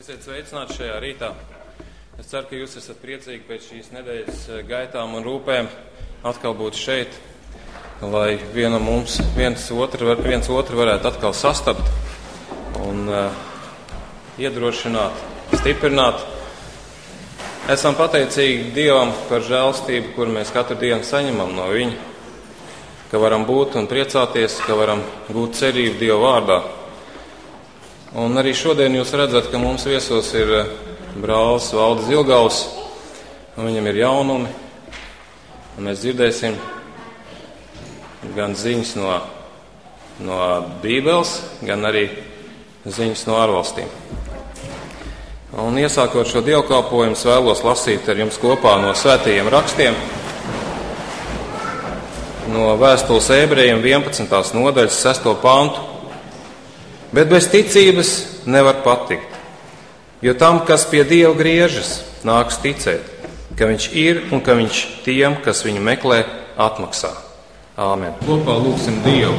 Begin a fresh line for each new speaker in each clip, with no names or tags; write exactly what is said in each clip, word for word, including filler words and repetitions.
Esiet sveicināti šajā rītā. Es ceru, ka jūs esat priecīgi pēc šīs nedēļas gaitām un rūpēm atkal būt šeit, lai vienam mums, viens otru, viens otru varētu atkal sastapt un uh, iedrošināt, stiprināt. Esam pateicīgi Dievam par žēlstību, kur mēs katru dienu saņemam no Viņa, ka varam būt un priecāties, ka varam gūt cerību Dieva vārdā. Un arī šodien jūs redzat, ka mums viesos ir brālis Valdis Ilgaus, un viņam ir jaunumi, un mēs dzirdēsim gan ziņas no, no Bībeles, gan arī ziņas no ārvalstīm. Un iesākot šo dievkalpojumu, vēlos lasīt ar jums kopā no svētajiem rakstiem, no vēstules Ebrejiem vienpadsmitās nodaļas sesto pantu. Bet bez ticības nevar patikt, jo tam, kas pie Dieva griežas, nāks ticēt, ka Viņš ir un ka Viņš tiem, kas Viņu meklē, atmaksā. Āmen. Kopā lūgsim Dievu.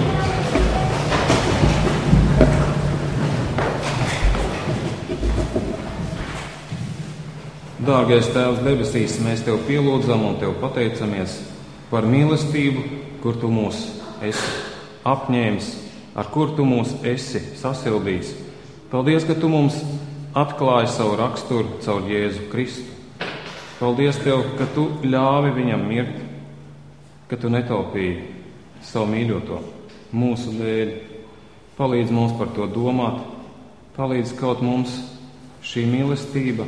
Dārgais Tēvs debesīs, mēs Tev pielūdzam un Tev pateicamies par mīlestību, kur Tu mūs esi apņēmis, ar kur Tu mūs esi sasildījis. Paldies, ka Tu mums atklāji savu raksturu caur Jēzu Kristu. Paldies Tev, ka Tu ļāvi Viņam mirt, ka Tu netaupīji savu mīļoto mūsu dēļ. Palīdz mums par to domāt, palīdz kaut mums šī mīlestība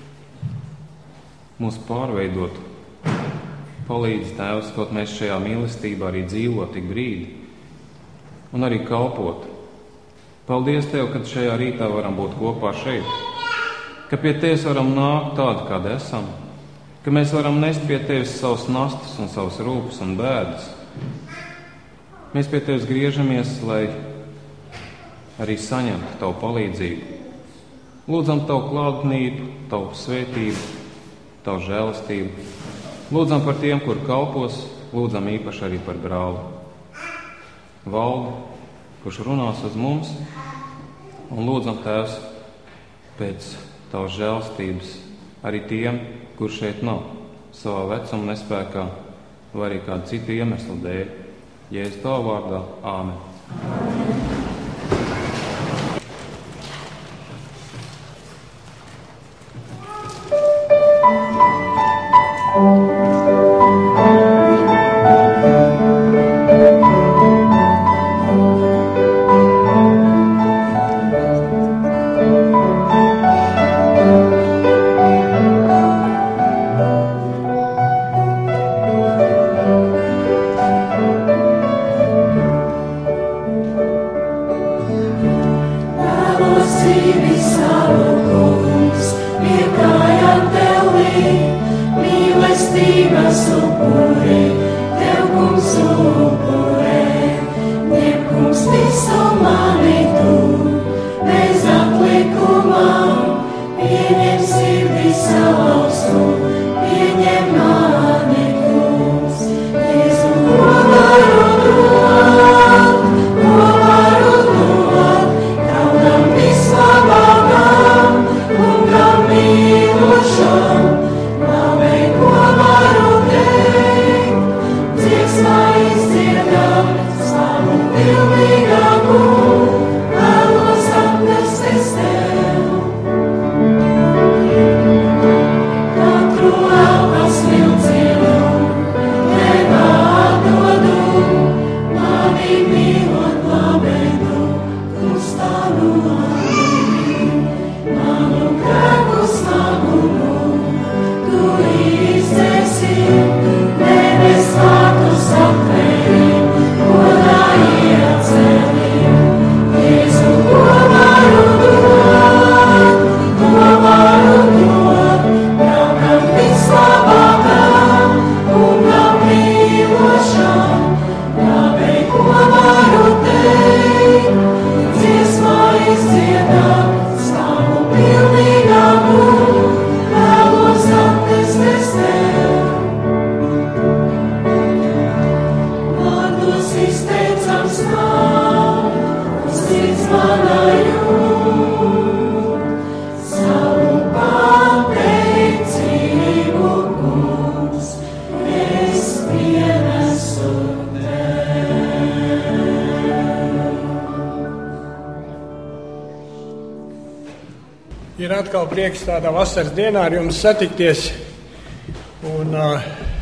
mūs pārveidot. Palīdz Tēvs, kaut mēs šajā mīlestībā arī dzīvot tik brīdi un arī kalpot. Paldies Tev, ka šajā rītā varam būt kopā šeit, ka pie Tevis varam nākt tādi, kādi esam, ka mēs varam nest pie Tevis savus nastas un savus rūpes un bēdas. Mēs pie Tevis griežamies, lai arī saņemtu Tavu palīdzību. Lūdzam Tavu klātbūtni, Tavu svētību, Tavu žēlastību. Lūdzam par tiem, kur kalpos, lūdzam īpaši arī par brāli Valdi, kurš runās uz mums, un lūdzam Tēvs pēc Tavas žēlstības arī tiem, kur šeit nav, savā vecuma nespēkā vai arī kādu citu iemeslu dēļ. Jēzus Tavā vārdā. Āmen.
Labāk Ir atkal prieks tādā vasaras dienā ar jums satikties un uh,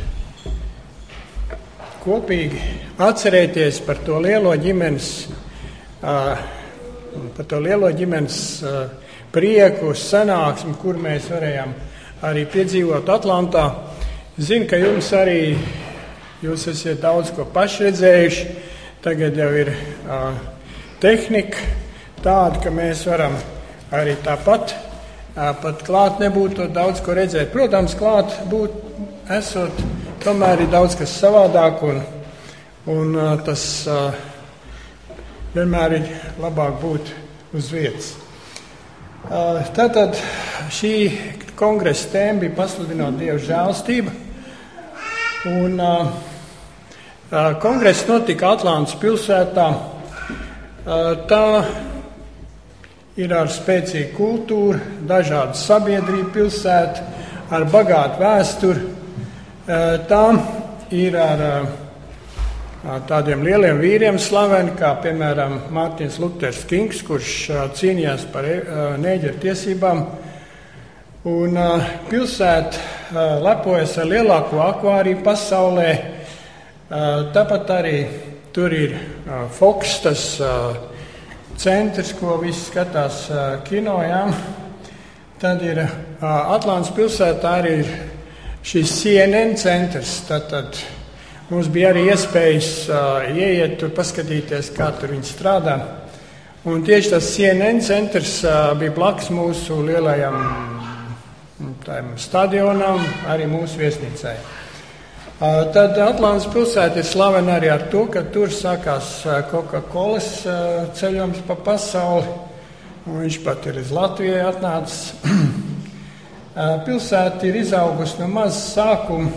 kopīgi atcerēties par to lielo ģimenes, uh, par to lielo ģimenes uh, prieku, sanāksmi, kur mēs varējām arī piedzīvot Atlantā. Zinu, ka jums arī, jūs esat daudz ko paši redzējuši, tagad jau ir uh, tehnika tāda, ka mēs varam arī tāpat, pat klāt nebūtu daudz ko redzēt. Protams, klāt būt, esot, tomēr ir daudz kas savādāk, un, un tas vienmēr ir labāk būt uz vietas. Tātad šī kongresa tēma bija pasludinot Dieva žēlastību, un kongress notika Atlantas pilsētā. Tā ir ar spēcīgu kultūru, dažādu sabiedrību pilsētu, ar bagātu vēsturi. Tā ir ar tādiem lieliem vīriem slaveni, kā piemēram Mārtiņš Luters Kings, kurš cīnījās par nēģeru tiesībām. Un pilsēta lepojas ar lielāko akvāriju pasaulē. Tāpat arī tur ir Fox, tas centrs, ko visi skatās uh, kino, jā. Tad ir uh, Atlantas pilsētā arī ir šis C N N centrs. Tātad mums bija arī iespējas uh, ieiet tur, paskatīties, kā tur viņi strādā. Un tieši tas C N N centrs uh, bija blakus mūsu lielajam stadionam, arī mūsu viesnīcai. Uh, tad Atlantas pilsēta ir slavena arī ar to, ka tur sākās uh, Coca-Colas uh, ceļojums pa pasauli, un viņš pat ir iz Latvijai atnācis. uh, pilsēta ir izaugusi no mazas sākuma,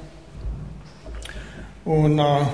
un uh,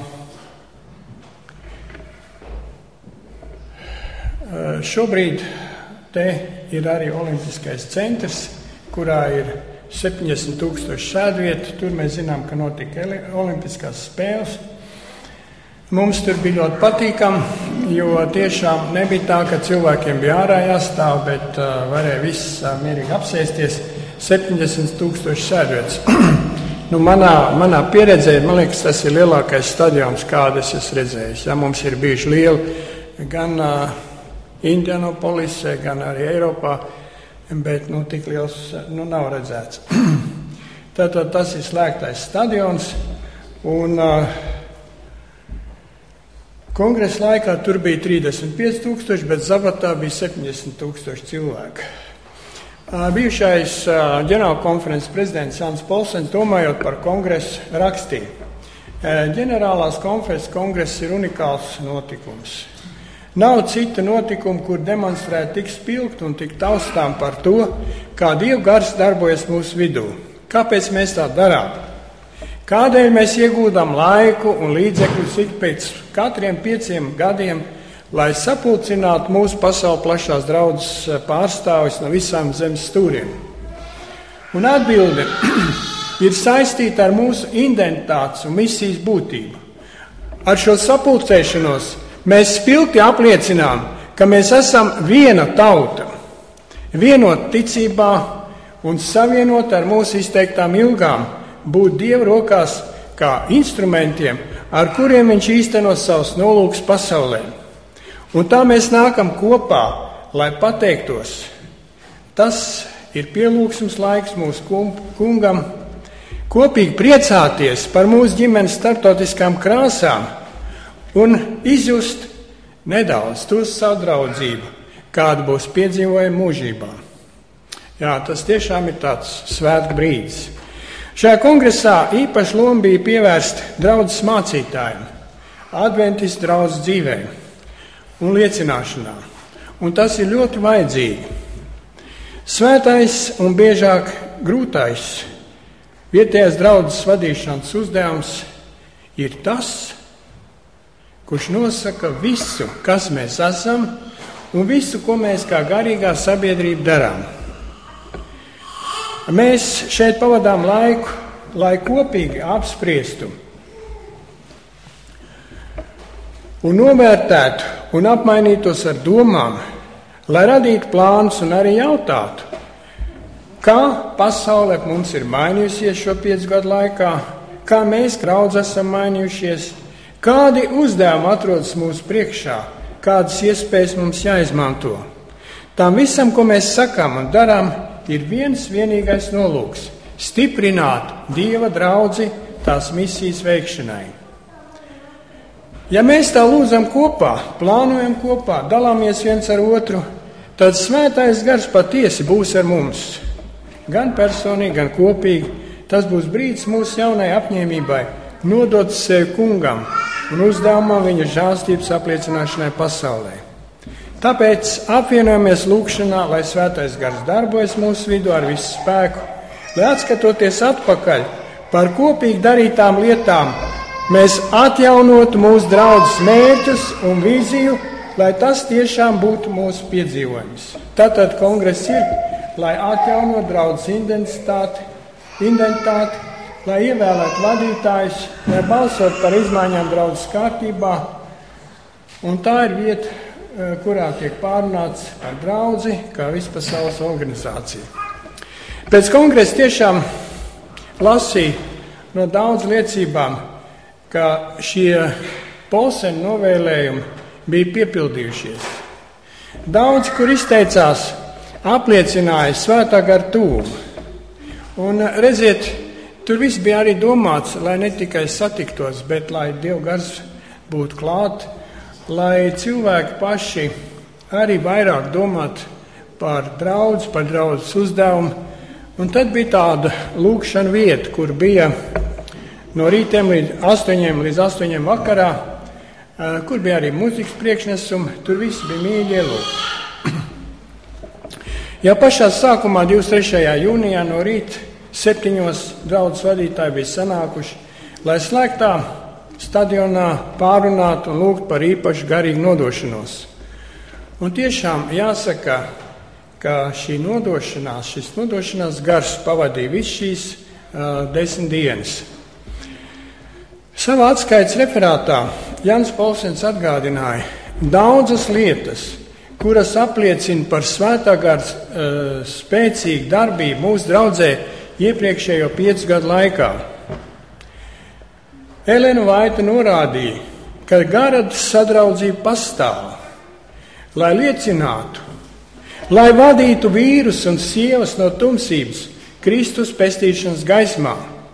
šobrīd te ir arī olimpiskais centrs, kurā ir septiņdesmit tūkstoši sēdvietu. Tur mēs zinām, ka notika olimpiskās spēles. Mums tur bija ļoti patīkami, jo tiešām nebija tā, ka cilvēkiem bija ārā jāstāv, bet uh, varēja viss uh, mierīgi apsēsties. septiņdesmit tūkstoši sēdvietas. nu, manā, manā pieredzē, man liekas, tas ir lielākais stadions, kādu es esmu redzējis. Ja, mums ir bijuši lieli gan uh, Indianapolisē, gan arī Eiropā, bet nu, tik liels nu, nav redzēts. Tātad tas ir slēgtais stadions, un uh, kongresa laikā tur bija trīsdesmit pieci tūkstoši, bet Zabatā bija septiņdesmit tūkstoši cilvēku. Uh, bijušais uh, ģenerālkonferences prezidents Jānis Polsens, domājot par kongresu, rakstīja: uh, ģenerālās konferences kongress ir unikāls notikums. Nav cita notikuma, kur demonstrēt tik spilgt un tik taustām par to, kā Dieva gars darbojas mūsu vidū. Kāpēc mēs tā darām? Kādēļ mēs iegūdam laiku un līdzekļus ik pēc katriem pieciem gadiem, lai sapulcinātu mūsu pasaules plašās draudzes pārstāvis no visām zemes stūriem? Un atbilde ir saistīta ar mūsu identitātes un misijas būtību. Ar šo sapulcēšanos mēs spilgti apliecinām, ka mēs esam viena tauta, vienot ticībā un savienot ar mūsu izteiktām ilgām, būt Dieva rokās kā instrumentiem, ar kuriem viņš īsteno savus nolūkus pasaulē. Un tā mēs nākam kopā, lai pateiktos. Tas ir pielūgsmes laiks mūsu kungam, kopīgi priecāties par mūsu ģimenes starptautiskām krāsām, un izjust nedaudz to sadraudzību, kāda būs piedzīvojama mūžībā. Jā, tas tiešām ir tāds svētku brīdis. Šajā kongresā īpaši loma bija pievērsta draudzes mācītājiem, adventistu draudzes dzīvē un liecināšanā. Un tas ir ļoti vajadzīgi. Svētais un biežāk grūtais vietējās draudzes vadīšanas uzdevums ir tas, kurš nosaka visu, kas mēs esam, un visu, ko mēs kā garīgā sabiedrība darām. Mēs šeit pavadām laiku, lai kopīgi apspriestu un novērtētu un apmainītos ar domām, lai radītu plānus un arī jautātu, kā pasaule mums ir mainījusies šo piecu gadu laikā, kā mēs draudz esam mainījušies, kādi uzdevumi atrodas mūsu priekšā, kādas iespējas mums jāizmanto. Tām visam, ko mēs sakām un darām, ir viens vienīgais nolūks – stiprināt Dieva draudzi tās misijas veikšanai. Ja mēs tā lūdzam kopā, plānojam kopā, dalāmies viens ar otru, tad Svētais Gars patiesi būs ar mums. Gan personīgi, gan kopīgi. Tas būs brīdis mūsu jaunai apņēmībai nodot sevi Kungam un uzdevumam viņa žēlstības apliecināšanai pasaulē. Tāpēc apvienojamies lūgšanā, lai Svētais Gars darbojas mūsu vidū ar visu spēku, lai atskatoties atpakaļ par kopīgi darītām lietām, mēs atjaunotu mūsu draudzes mērķus un vīziju, lai tas tiešām būtu mūsu piedzīvojums. Tātad kongress ir, lai atjaunot draudzes identitāti, identitāti, lai ievēlētu vadītājus, lai balsot par izmaiņām draudzes kārtībā. Un tā ir vieta, kurā tiek pārunāts par draudzi, kā vispasaules organizācija. Pēc kongresa tiešām lasīja no daudz liecībām, ka šie Polsena novēlējumi bija piepildījušies. Daudz, kur izteicās, apliecināja Svētā gara tūmu. Un redziet, tur viss bija arī domāts, lai ne tikai satiktos, bet lai Dieva gars būtu klāt, lai cilvēki paši arī vairāk domātu par draudzi, par draudzes uzdevumu. Un tad bija tāda lūkšana vieta, kur bija no rītiem līdz astoņiem līdz astoņiem vakarā, kur bija arī mūzikas priekšnesumi, tur viss bija mīļi ielūgti. Jau pašā sākumā, divdesmit trešajā jūnijā no rīta, septiņos draudzes vadītāji bija sanākuši, lai slēgtā stadionā pārunātu un lūgtu par īpašu garīgu nodošanos. Un tiešām jāsaka, ka šī nodošanās, šis nodošanās gars pavadīja visu šīs uh, desmit dienas. Savā atskaites referātā Jānis Polsens atgādināja daudzas lietas, kuras apliecina par Svētā gara uh, spēcīgu darbību mūsu draudzē iepriekšējo piecu gadu laikā. Elena Vaita norādīja, ka gara sadraudzība pastāv, lai liecinātu, lai vadītu vīrus un sievas no tumsības Kristus pestīšanas gaismā.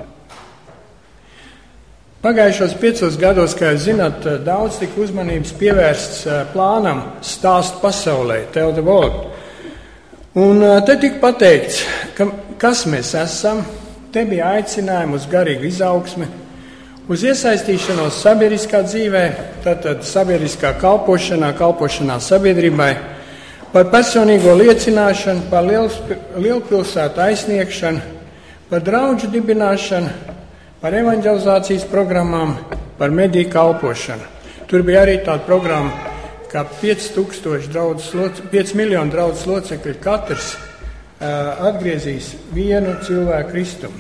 Pagājušos piecos gados, kā jūs zināt, daudz tika uzmanības pievērsts plānam Stāstu pasaulē, Tell the World. Un te tika pateikts, ka, kas mēs esam, te bija aicinājumi uz garīgu izaugsmi, uz iesaistīšanos sabiedriskā dzīvē, tātad sabiedriskā kalpošanā, kalpošanā sabiedrībai, par personīgo liecināšanu, par lielpilsētu aizsniegšanu, par draudžu dibināšanu, par evanģelizācijas programmām, par mediju kalpošanu. Tur bija arī tāda programma, kā pieci miljoni draudzes locekļi katrs uh, atgriezīs vienu cilvēku Kristumu.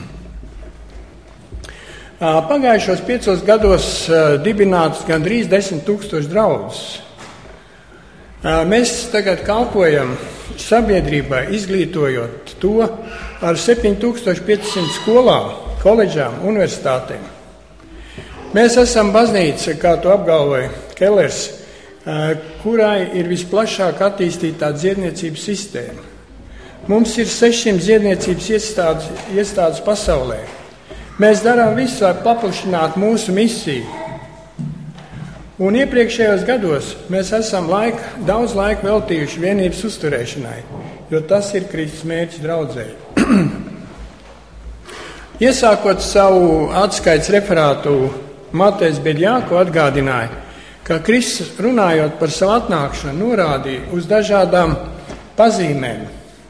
uh, pagājušos piecos gados uh, dibināts gandrīz desmit tūkstoši draudzes. Uh, mēs tagad kalpojam sabiedrībai, izglītojot to ar septiņi tūkstoši pieci simti skolām, koledžām, universitātēm. Mēs esam baznīca, kā to apgalvoja Kellers, kurai ir visplašāk attīstītā dziedniecības sistēma. Mums ir sešsimt dziedniecības iestādes, iestādes pasaulē. Mēs darām visu, lai paplašinātu mūsu misiju. Un iepriekšējos gados mēs esam laika, daudz laika veltījuši vienības uzturēšanai, jo tas ir Kristus mērķis draudzei. Iesākot savu atskaites referātu, Matejs Beļģāko atgādināja, ka Kristus runājot par savu atnākšanu norādīja uz dažādām pazīmēm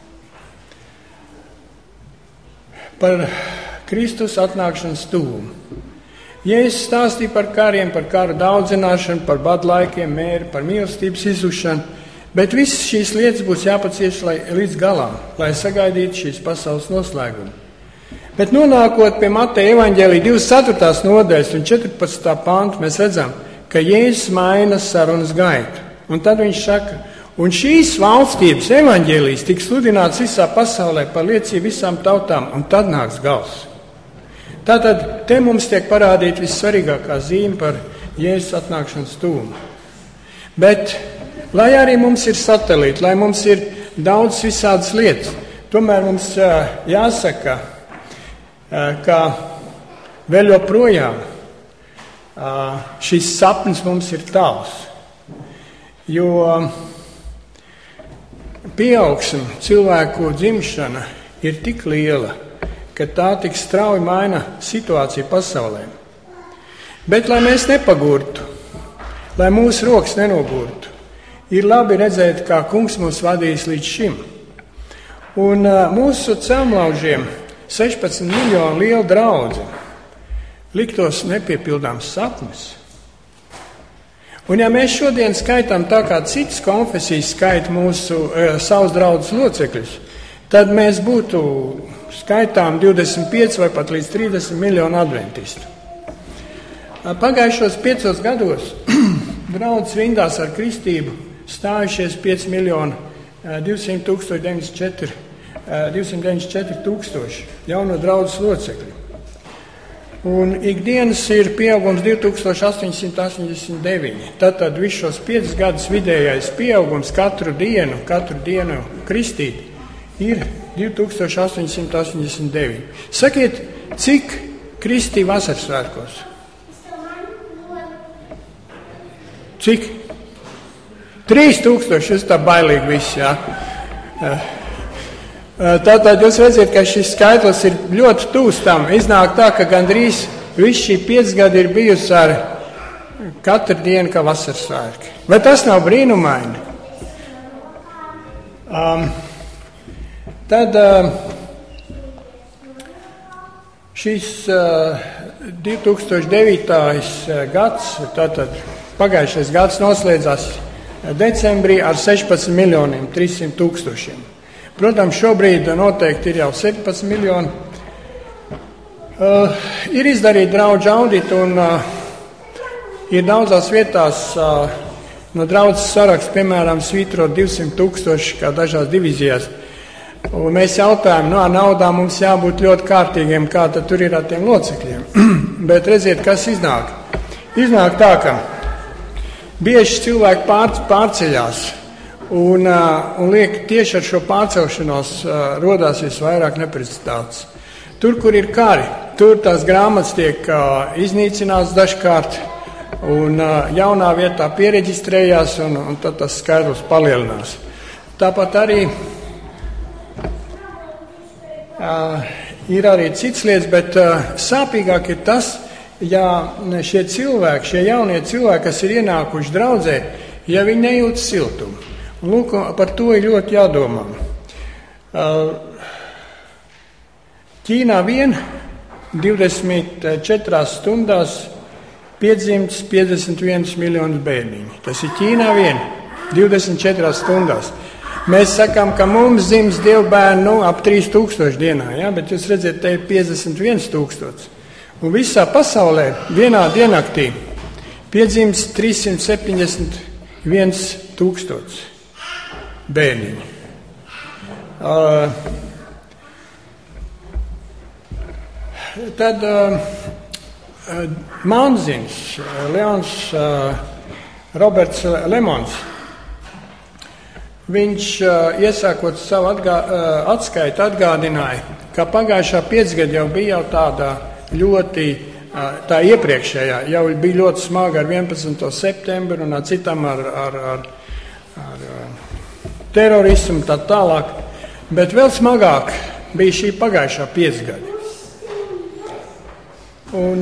par Kristus atnākšanas tūmu. Jēzus stāstīja par kariem, par karu daudzināšanu, par badu laikiem, mēri, par mīlestības izzušanu, bet visas šīs lietas būs jāpacieš līdz galam, lai sagaidītu šīs pasaules noslēgumu. Bet nonākot pie Mateja evaņģēlija divdesmit ceturtās nodaļas un četrpadsmitā pantu, mēs redzam, ka Jēzus maina sarunas gaitu. Un tad viņš saka, Un šīs valstības evaņģēlijs tiks sludināts visā pasaulē par liecību visām tautām, un tad nāks gals. Tātad te mums tiek parādīta vissvarīgākā zīme par Jēzus atnākšanas tūmu. Bet, lai arī mums ir satelīti, lai mums ir daudz visādas lietas, tomēr mums uh, jāsaka, uh, ka vēl joprojām uh, šis sapnis mums ir tāls. Jo pieaugsme, cilvēku dzimšana ir tik liela, ka tā tik strauji maina situāciju pasaulē. Bet, lai mēs nepagurtu, lai mūsu rokas nenogurtu, ir labi redzēt, kā kungs mūs vadīs līdz šim. Un uh, mūsu celmlaužiem sešpadsmit miljonu liela draudze liktos nepiepildāms sapnis. Un ja mēs šodien skaitām tā, kā citas konfesijas skaita mūsu uh, savus draudzes locekļus, tad mēs būtu skaitām divdesmit pieci vai pat līdz trīsdesmit miljonu adventistu. Pagājušos piecos gados draudzes rindās ar kristību stājušies pieci miljoni divsimt tūkstoši deviņdesmit četri tūkstoši jauno draudzes locekļu. Un ikdienas ir pieaugums divi tūkstoši astoņsimt astoņdesmit deviņi. Tātad visus šos piecus gadus vidējais pieaugums katru dienu, katru dienu kristīt ir divi tūkstoši astoņsimt astoņdesmit deviņi. Sakiet, cik kristī vasaras svētkos? Cik? Trīs tūkstoši, jūs tā bailīgi viss, jā. Tātad jūs redzat, ka šis skaitlis ir ļoti tūs tam. Iznāk tā, ka gandrīz viss šī pieci gadi ir bijusi ar katru dienu kā vasaras svētki. Vai tas nav brīnumaini? Um, tad um, šis uh, divi tūkstoši devītais gads, tātad pagājušais gads noslēdzās decembrī ar sešpadsmit miljoniem trīssimt tūkstošiem. Protams, šobrīd noteikti ir jau septiņpadsmit miljoni. Uh, ir izdarīta draudžu audita un uh, ir daudzās vietās uh, no draudzes saraksts, piemēram, svītro divsimt tūkstoši kā dažās divīzijās. Un mēs jautājam, no naudām mums jābūt ļoti kārtīgiem, kā tad tur ir ar tiem locekļiem. Bet redziet, kas iznāk. Iznāk tā, ka bieži cilvēki pār, pārceļās un, uh, un liek tieši ar šo pārcelšanos uh, rodās visvairāk neprecizitātes. Tur, kur ir kari, tur tās grāmatas tiek uh, iznīcināts dažkārt un uh, jaunā vietā piereģistrējās un, un tad tas skaidrs palielinās. Tāpat arī uh, ir arī cits lietas, bet uh, sāpīgāk ir tas, ja šie cilvēki, šie jaunie cilvēki, kas ir ienākuši draudzē, ja viņi nejūt siltumu. Un lūk, par to ir ļoti jādomā. Ķīnā vien divdesmit četrās stundās piedzimts piecdesmit viens miljonus bērniņu. Tas ir Ķīnā vien divdesmit četrās stundās. Mēs sakām, ka mums dzims dievu bērnu nu, ap trīs tūkstoši dienā, ja? Bet jūs redzat, te ir piecdesmit viens tūkstots. Un visā pasaulē vienā diennaktī piedzimst trīssimt septiņdesmit viens tūkstots bērniņu. Uh, tad uh, Manzins, Leons uh, Roberts Lemons, viņš uh, iesākot savu atgā, uh, atskaitu atgādināja, ka pagājušā piecgada jau bija jau tāda ļoti, tā iepriekšējā jau bija ļoti smaga ar vienpadsmito septembru un ar citām ar, ar, ar, ar terorismu un tā tālāk, bet vēl smagāk bija šī pagājušā piecgadi. Un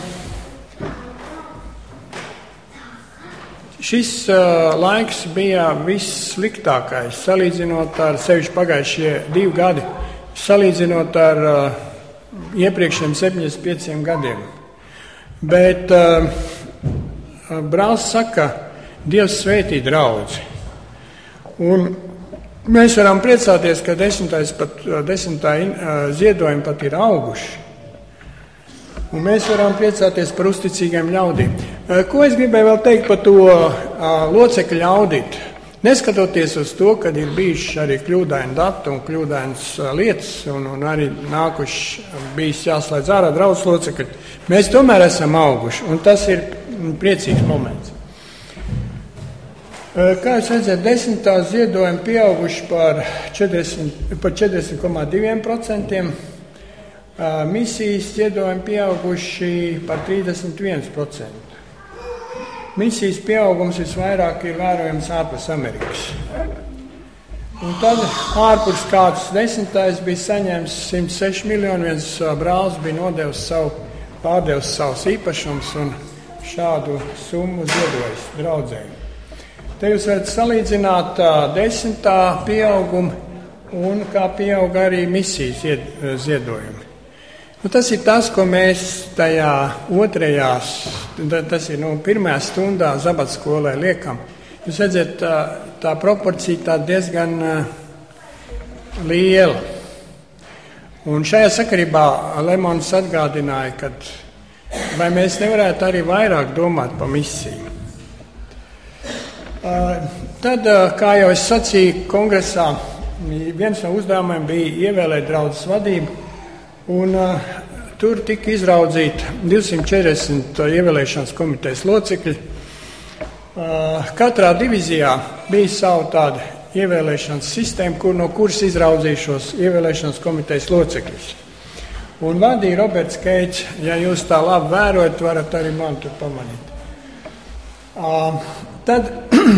šis laiks bija vissliktākais, salīdzinot ar sevišķi pagājušie divi gadi, salīdzinot ar iepriekšējiem septiņdesmit pieciem gadiem. Bet uh, brālis saka, Dievs svētī draudzi. Un mēs varam priecāties, ka desmitais pat, desmitā uh, ziedojumi pat ir auguši. Un mēs varam priecāties par uzticīgiem ļaudīm. Uh, ko es gribēju vēl teikt par to uh, locekļu auditu? Neskatoties uz to, ka ir bijuši arī kļūdaini dati un kļūdainas lietas, un, un arī nākuši bijis jāslēdz ārā draudzes locekļi, mēs tomēr esam auguši, un tas ir priecīgs moments. Kā jūs redzat, desmitā ziedojumi pieauguši par četrdesmit komā divi procenti, misijas ziedojumi pieauguši par trīsdesmit viens procents. Misijas pieaugums visvairāk ir vērojams ārpus Amerikas. Un tad ārpus kāds desmitais bija saņēmis simt seši miljoni, viens brālis bija nodevis savu, pārdevis savus īpašumus un šādu summu ziedojis draudzēji. Te jūs varat salīdzināt desmitā pieaugumu un kā pieauga arī misijas ziedojumi. Nu, tas ir tas, ko mēs tajā otrajās, tas ir nu, pirmajā stundā zabatskolē liekam. Jūs redzat, tā, tā proporcija tā diezgan uh, liela. Un šajā sakarībā Lemons atgādināja, ka vai mēs nevarētu arī vairāk domāt par misiju. Uh, tad, uh, kā jau es sacīju kongresā, viens no uzdevumiem bija ievēlēt draudzes vadību. Un, uh, tur tika izraudzīti divsimt četrdesmit ievēlēšanas komitejas locekļi. Uh, katrā divīzijā bija savu tādu ievēlēšanas sistēmu, kur, no kuras izraudzīja šos ievēlēšanas komitejas locekļus. Un vadīja Roberts Keits. Ja jūs tā labi vērojat, varat arī man tur pamanīt. Uh, tad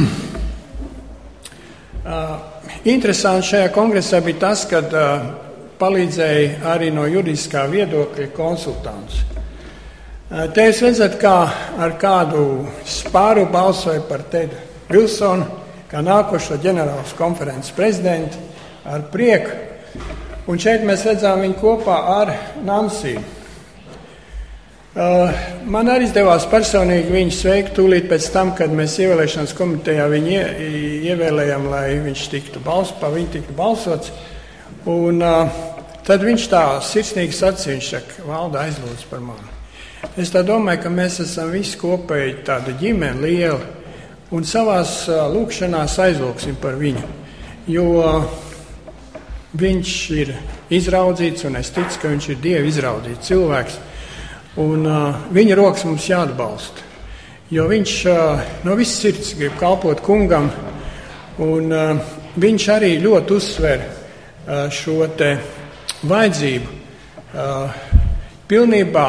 uh, interesanti šajā kongresā bija tas, kad uh, palīdzēja arī no juridiskā viedokļa konsultants. Te jūs redzat, kā ar kādu spāru balsoja par Tedu Vilsonu, kā nākošo ģenerālas konferences prezidentu, ar prieku. Un šeit mēs redzām viņu kopā ar Nansiju. Man arī izdevās personīgi viņu sveikt tūlīt pēc tam, kad mēs ievēlēšanas komitejā viņu ievēlējām, lai viņš tiktu bals, pa viņu tiktu balsots. Un uh, tad viņš tā sirsnīgi sacīja, viņš saka, Valda, aizlūdz par mani. Es tā domāju, ka mēs esam visi kopēji tāda ģimene liela un savās uh, lūkšanās aizlūksim par viņu, jo uh, viņš ir izraudzīts un es ticu, ka viņš ir Dieva izraudzīts cilvēks un uh, viņa rokas mums jāatbalsta, jo viņš uh, no visas sirds grib kalpot kungam un uh, viņš arī ļoti uzsver šo te vajadzību uh, pilnībā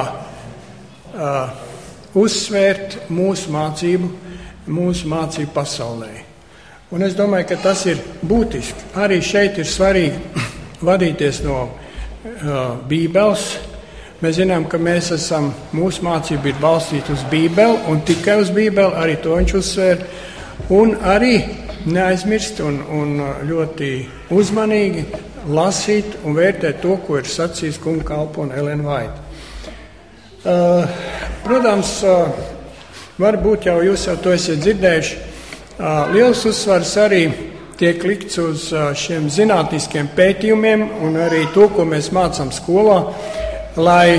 uh, uzsvērt mūsu mācību, mūsu mācību pasaulē. Un es domāju, ka tas ir būtiski. Arī šeit ir svarīgi vadīties no uh, Bībeles. Mēs zinām, ka mēs esam, mūsu mācība ir balstīta uz Bībeli un tikai uz Bībeli, arī to viņš uzsvēr. Un arī neaizmirst un, un ļoti uzmanīgi lasīt un vērtēt to, ko ir sacījis kunga kalpone Ellen White. Uh, protams, uh, varbūt jau jūs jau to esat dzirdējuši, uh, liels uzsvars arī tiek likts uz uh, šiem zinātniskiem pētījumiem un arī to, ko mēs mācām skolā, lai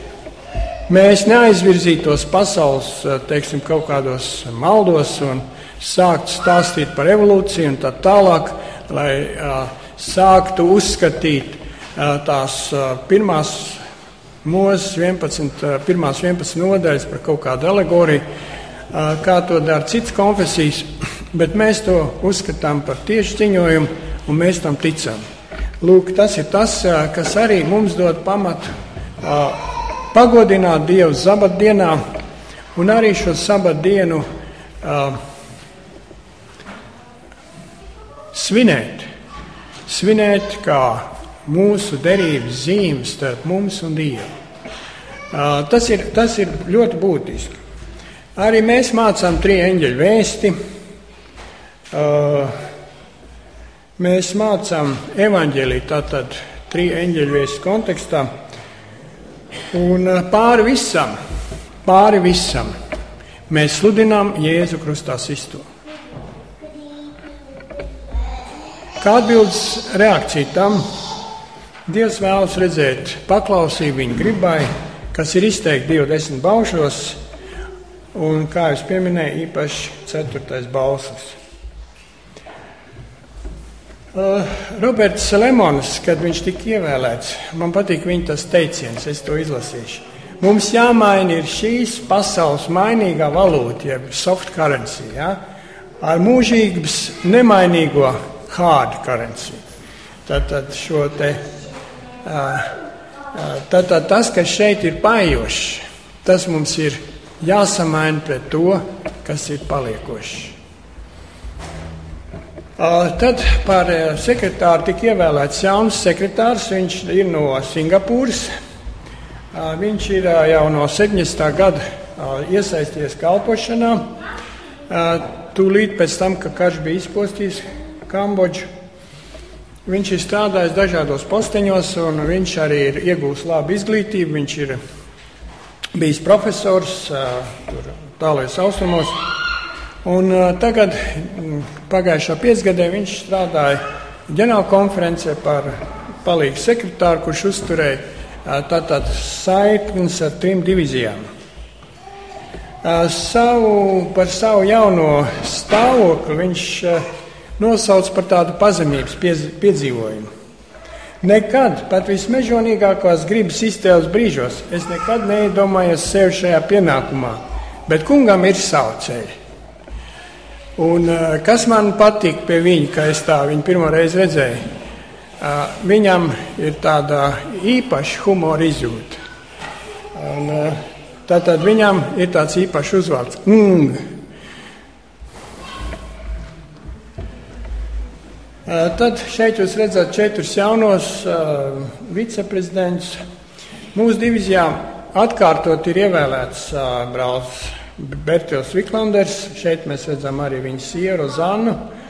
mēs neaizvirzītos pasaules, teiksim, kaut kādos maldos un sākt stāstīt par evolūciju un tā tālāk, lai uh, sāktu uzskatīt uh, tās uh, pirmās mūzes vienpadsmit, uh, pirmās vienpadsmit nodaļas par kaut kādu alegoriju, uh, kā to dara citas konfesijas, bet mēs to uzskatām par tieši ziņojumu un mēs tam ticam. Lūk, tas ir tas, uh, kas arī mums dod pamatu uh, pagodināt Dievu sabatdienā un arī šo sabatdienu uh, Svinēt, svinēt kā mūsu derības zīmes starp mums un Dievu. Uh, tas, ir, tas ir ļoti būtiski. Arī mēs mācām trīs eņģeļu vēsti. Uh, mēs mācām evaņģēliju, tātad trīs eņģeļu vēstu kontekstā. Un uh, pāri visam, pāri visam mēs sludinām Jēzu krustā sisto. Kā atbildes reakcija tam, Dievs vēlas redzēt paklausību viņa gribai, kas ir izteikti Dieva desmit baušļos, un, kā jūs pieminēju, īpaši ceturtais bauslis. Uh, Roberts Lemons, kad viņš tika ievēlēts, man patīk viņa tas teiciens, es to izlasīšu. Mums jāmaina ir šīs pasaules mainīgā valūta, jeb soft currency, ja? Ar mūžīgas nemainīgo hard currency. Tātad šo te, uh, tātad tas, kas šeit ir paejošs, tas mums ir jāsamaina pret to, kas ir paliekošs. Tad par sekretāru tika ievēlēts jauns sekretārs, viņš ir no Singapūras. Viņš ir jau no septiņdesmitā gada iesaisties kalpošanā. Tūlīt pēc tam, ka karš bija izpostījis Kambodžu. Viņš ir strādājis dažādos posteņos un viņš arī ir iegūs labu izglītību. Viņš ir bijis profesors tālajos austrumos. Un uh, tagad, pagājušā piecgadē, viņš strādāja ģenerālkonferencē par palīgu sekretāru, kurš uzturēja uh, tātad saiknes ar trim divīzijām. Uh, savu, par savu jauno stāvokli viņš uh, nosauc par tādu pazemības piedzīvojumu. Nekad, pat vismežonīgākās gribas iztēles brīžos, es nekad neiedomājos sevi šajā pienākumā, bet kungam ir savu ceļu. Un, kas man patīk pie viņa, ka es tā viņu pirmo reizi redzēju, viņam ir tāda īpaša humora izjūta. Un, tātad viņam ir tāds īpašs uzvārds. Mm. Tad šeit jūs redzat četrus jaunos uh, viceprezidents. Mūsu divīzijā atkārtot ir ievēlēts uh, brālis Bertils Viklanders, šeit mēs redzam arī viņa sieru Zanu.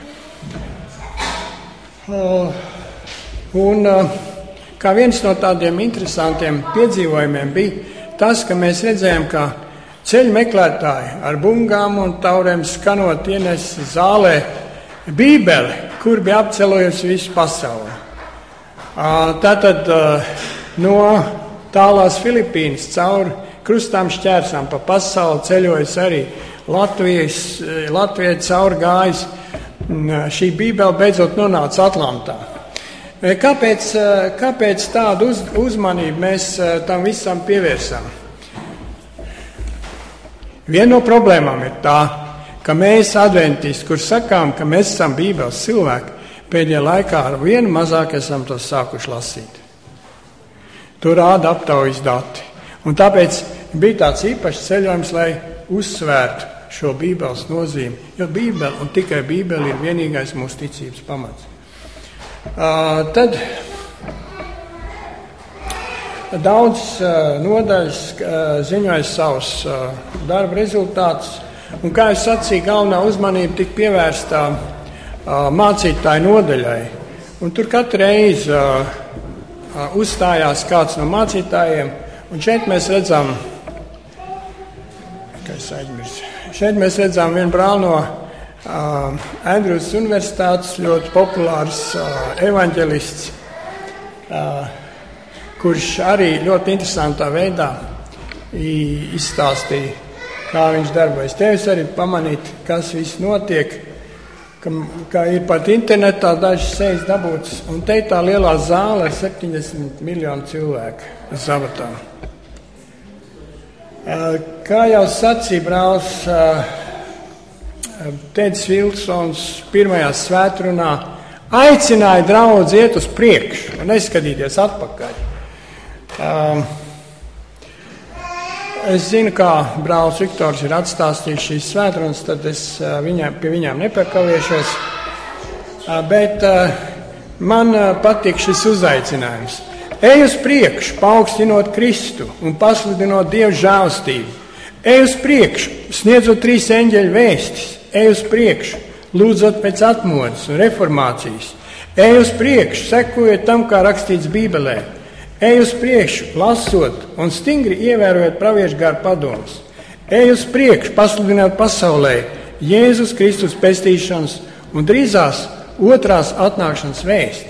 Uh, un uh, kā viens no tādiem interesantiem piedzīvojumiem bija tas, ka mēs redzējām, ka ceļu meklētāji ar bungām un taurēm skanot ienes zālē Bībeli, kur bija apcelojusi visu pasauli. Uh, tātad uh, no tālās Filipīnas cauri krustām šķērsām pa pasauli ceļojas arī Latvijas, Latvijai cauri gājis. Šī Bībele beidzot nonāca Atlantā. Kāpēc, kāpēc tādu uz, uzmanību mēs tam visam pievērsām? Viena no problēmām ir tā, ka mēs adventisti, kur sakām, ka mēs esam Bībeles cilvēki, pēdējā laikā ar vienu mazāk esam to sākuši lasīt. To rāda aptaujas dati. Un tāpēc bija tāds īpašs ceļojums, lai uzsvērtu šo Bībeles nozīmi. Jo Bībele un tikai Bībele ir vienīgais mūsu ticības pamats. Uh, tad daudz uh, nodaļas uh, ziņoja savus uh, darba rezultātus. Un, kā es sacīju, galvenā uzmanība tika pievērstā uh, mācītāju nodaļai. Un tur katru reizi uh, uh, uzstājās kāds no mācītājiem. Un šeit mēs redzam, kā es aizmirsu, šeit mēs redzam vienu brāli no uh, Andrews Universitātes, ļoti populārs uh, evaņģelists, uh, kurš arī ļoti interesantā veidā izstāstīja, kā viņš darbojas. Te jūs arī pamanīt, kas viss notiek, ka, ka ir pat internetā dažas sejas dabūtas, un te tā lielā zāle ar septiņdesmit miljonu cilvēku zabatā. Kā jau sacīja brālis Teds Vilsons pirmajā svētrunā, aicināja draudzi iet uz priekšu un neskatīties atpakaļ. Es zinu, kā brālis Viktors ir atstājis šīs svētrunas, tad es viņām, pie viņām nepakaviešos. Bet man patīk šis uzaicinājums. Ej uz priekšu, paaugstinot Kristu un pasludinot Dievu žēlastību. Ej uz priekšu, sniedzot trīs eņģeļu vēstis. Ej uz priekšu, lūdzot pēc atmodas un reformācijas. Ej uz priekšu, sekojot tam, kā rakstīts Bībelē. Ej uz priekšu, lasot un stingri ievērojot praviešu garu padomus. Ej uz priekšu, pasludinot pasaulē Jēzus Kristus pestīšanas un drīzās otrās atnākšanas vēsti.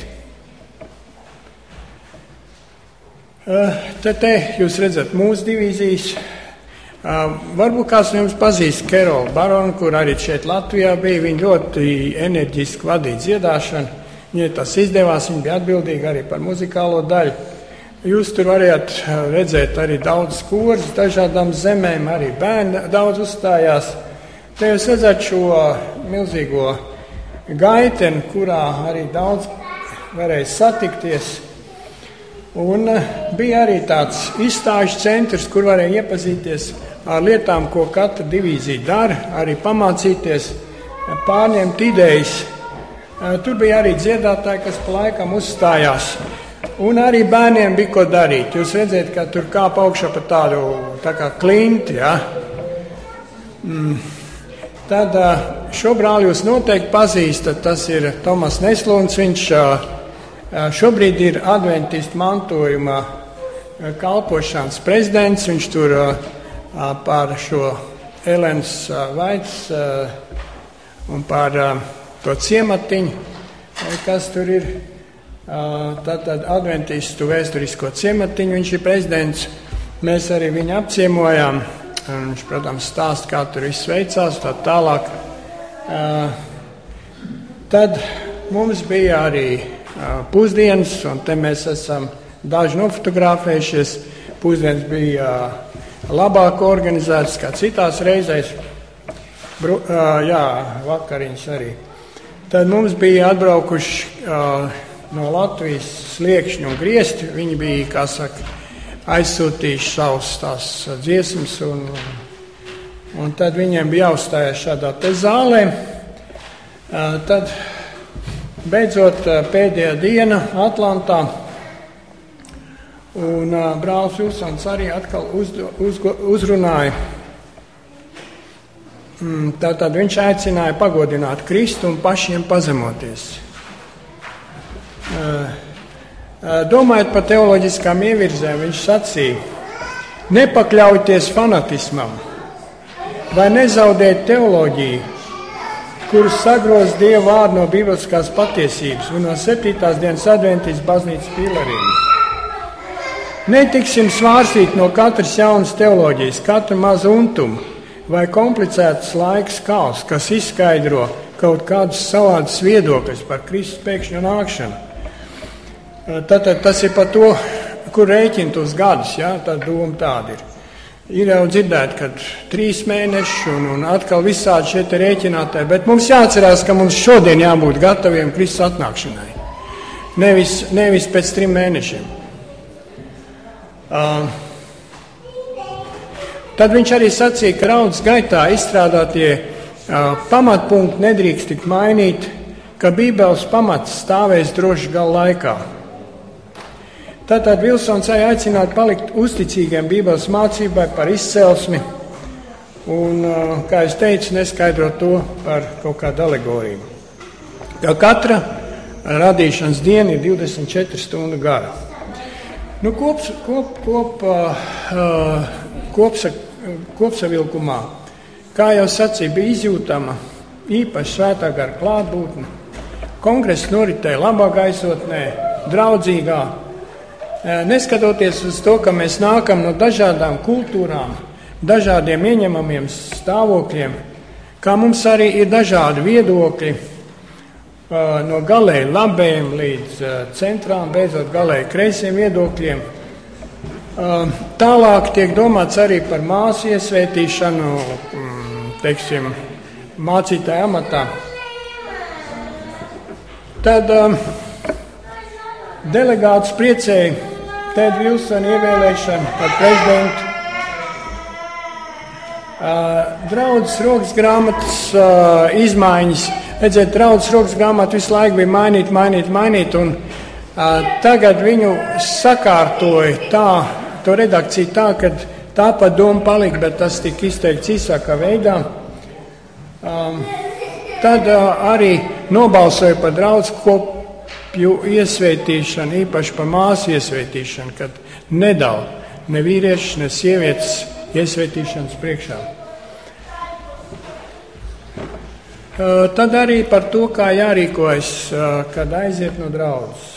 Te, te jūs redzat mūsu divīzijas. Varbūt kāds no jums pazīst Kerolu Baronu, kur arī šeit Latvijā bija. Viņa ļoti enerģiski vadīja dziedāšanu. Viņai tas izdevās, viņa bija atbildīga arī par muzikālo daļu. Jūs tur varējāt redzēt arī daudz kūrus, dažādām zemēm, arī bērni daudz uzstājās. Te jūs redzat šo milzīgo gaiteni, kurā arī daudz varēja satikties. Un bija arī tāds izstāžu centrs, kur varēja iepazīties ar lietām, ko katra divīzija dara, arī pamācīties, pārņemt idejas. Tur bija arī dziedātāji, kas pa laikam uzstājās. Un arī bērniem bija ko darīt. Jūs redzēt, ka tur kāp augšā pa tādu tā kā klinti. Ja? Mm. Tad šo brāli jūs noteikti pazīstat. Tas ir Tomas Neslunds. Viņš šobrīd ir adventistu mantojuma kalpošanas prezidents. Viņš tur par šo Elenas Vaits un par to ciematiņu, kas tur ir, tātad adventistu vēsturisko ciematiņu, viņš ir prezidents. Mēs arī viņu apciemojām. Viņš, protams, stāst, kā tur viss veicās, tā tālāk. Tad mums bija arī pusdienas, un te mēs esam daži nofotografējušies. Pusdienas bija labāk organizētas kā citās reizēs. Bru, jā, vakariņas arī. Tad mums bija atbraukuši uh, no Latvijas sliekšņu un griesti. Viņi bija, kā saka, aizsūtījuši savus tās dziesmas, un, un tad viņiem bija jāuzstājas šādā te zālē. Uh, tad beidzot uh, pēdējā diena Atlantā, un uh, brālis Vilsons arī atkal uz, uz, uzrunāja. Tātad viņš aicināja pagodināt Kristu un pašiem pazemoties. Domājot par teoloģiskām ievirzēm, viņš sacīja: nepakļaujieties fanatismam, vai nezaudēt teoloģiju, kuras sagroz Dievu vārdu no bībeliskās patiesības un no septītās dienas adventīstas baznīcas pīlāriem. Netiksim svārstīti no katras jaunas teoloģijas, katra maza untuma vai komplicētas laiks kaus, kas izskaidro kaut kādus savādus viedokļus par Kristus pēkšņu nākšanu. Tātad tas ir par to, kur rēķina tos gadus, ja? Tā doma tāda ir. Ir jau dzirdēt, ka trīs mēneši un, un atkal visādi šeit ir rēķinātāji, bet mums jāatcerās, ka mums šodien jābūt gataviem Kristus atnākšanai. Nevis, nevis pēc trim mēnešiem. Uh, Tad viņš arī sacīja, ka raudas gaitā izstrādātie uh, pamatpunkti nedrīkst tikt mainīt, ka Bībeles pamats stāvēs droši gala laikā. Tātad Vilsons arī aicinātu palikt uzticīgiem Bībeles mācībai par izcelsmi un, uh, kā es teicu, neskaidrot to par kaut kādu alegoriju. Ka katra radīšanas diena ir divdesmit četru stundu gara. Nu, kops, kop, kop, uh, kopsa, kopsavilkumā, kā jau sacīja, bija izjūtama īpaši svētā gara klātbūtne. Kongress noritēja labā gaisotnē, draudzīgā. Neskatoties uz to, ka mēs nākam no dažādām kultūrām, dažādiem ieņemamiem stāvokļiem, kā mums arī ir dažādi viedokļi, no galēji labējiem līdz centrām, beidzot galēji kreisiem viedokļiem. Tālāk tiek domāts arī par māsu iesvētīšanu, teiksim, mācītāja amatā. Tad um, delegāts priecēja Tēda Vilsona ievēlēšanu par prezidentu. Uh, draudzes rokas grāmatas uh, izmaiņas. Redziet, draudzes rokas grāmata visu laiku bija mainīt, mainīt, mainīt, un uh, tagad viņu sakārtoja tā, to redakciju tā, ka tā pat doma palika, bet tas tika izteikts īsākā veidā. Um, tad uh, arī nobalsoja par draudzes kopju iesvētīšanu, īpaši par māsu iesvētīšanu, kad nedala ne vīrieši, ne sievietes iesvētīšanas priekšā. Uh, tad arī par to, kā jārīkojas, uh, kad aiziet no draudzes.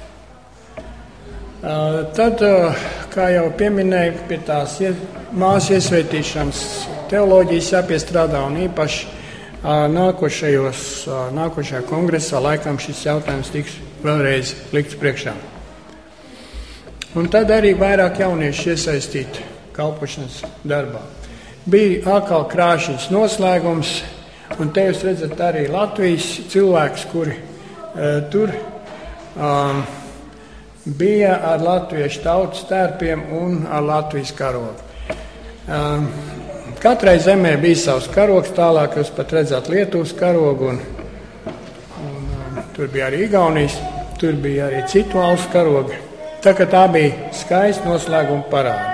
Uh, tad, uh, kā jau pieminēju, pie tās ies, māsu iesvētīšanas teoloģijas jāpiestrādā un īpaši uh, nākošajos, nākošajā kongresā laikam šis jautājums tiks vēlreiz likts priekšā. Un tad arī vairāk jaunieši iesaistīti kalpošanas darbā. Bija atkal krāšņs noslēgums, un te jūs redzat arī Latvijas cilvēkus, kuri e, tur um, bija ar latviešu tautas tērpiem un ar Latvijas karogu. Um, katrai zemē bija savs karogs, tālāk jūs pat redzat Lietuvas karogu, un, un um, tur bija arī Igaunijas, tur bija arī citu valstu karogi. Tā kā tā bija skaista noslēguma parāda.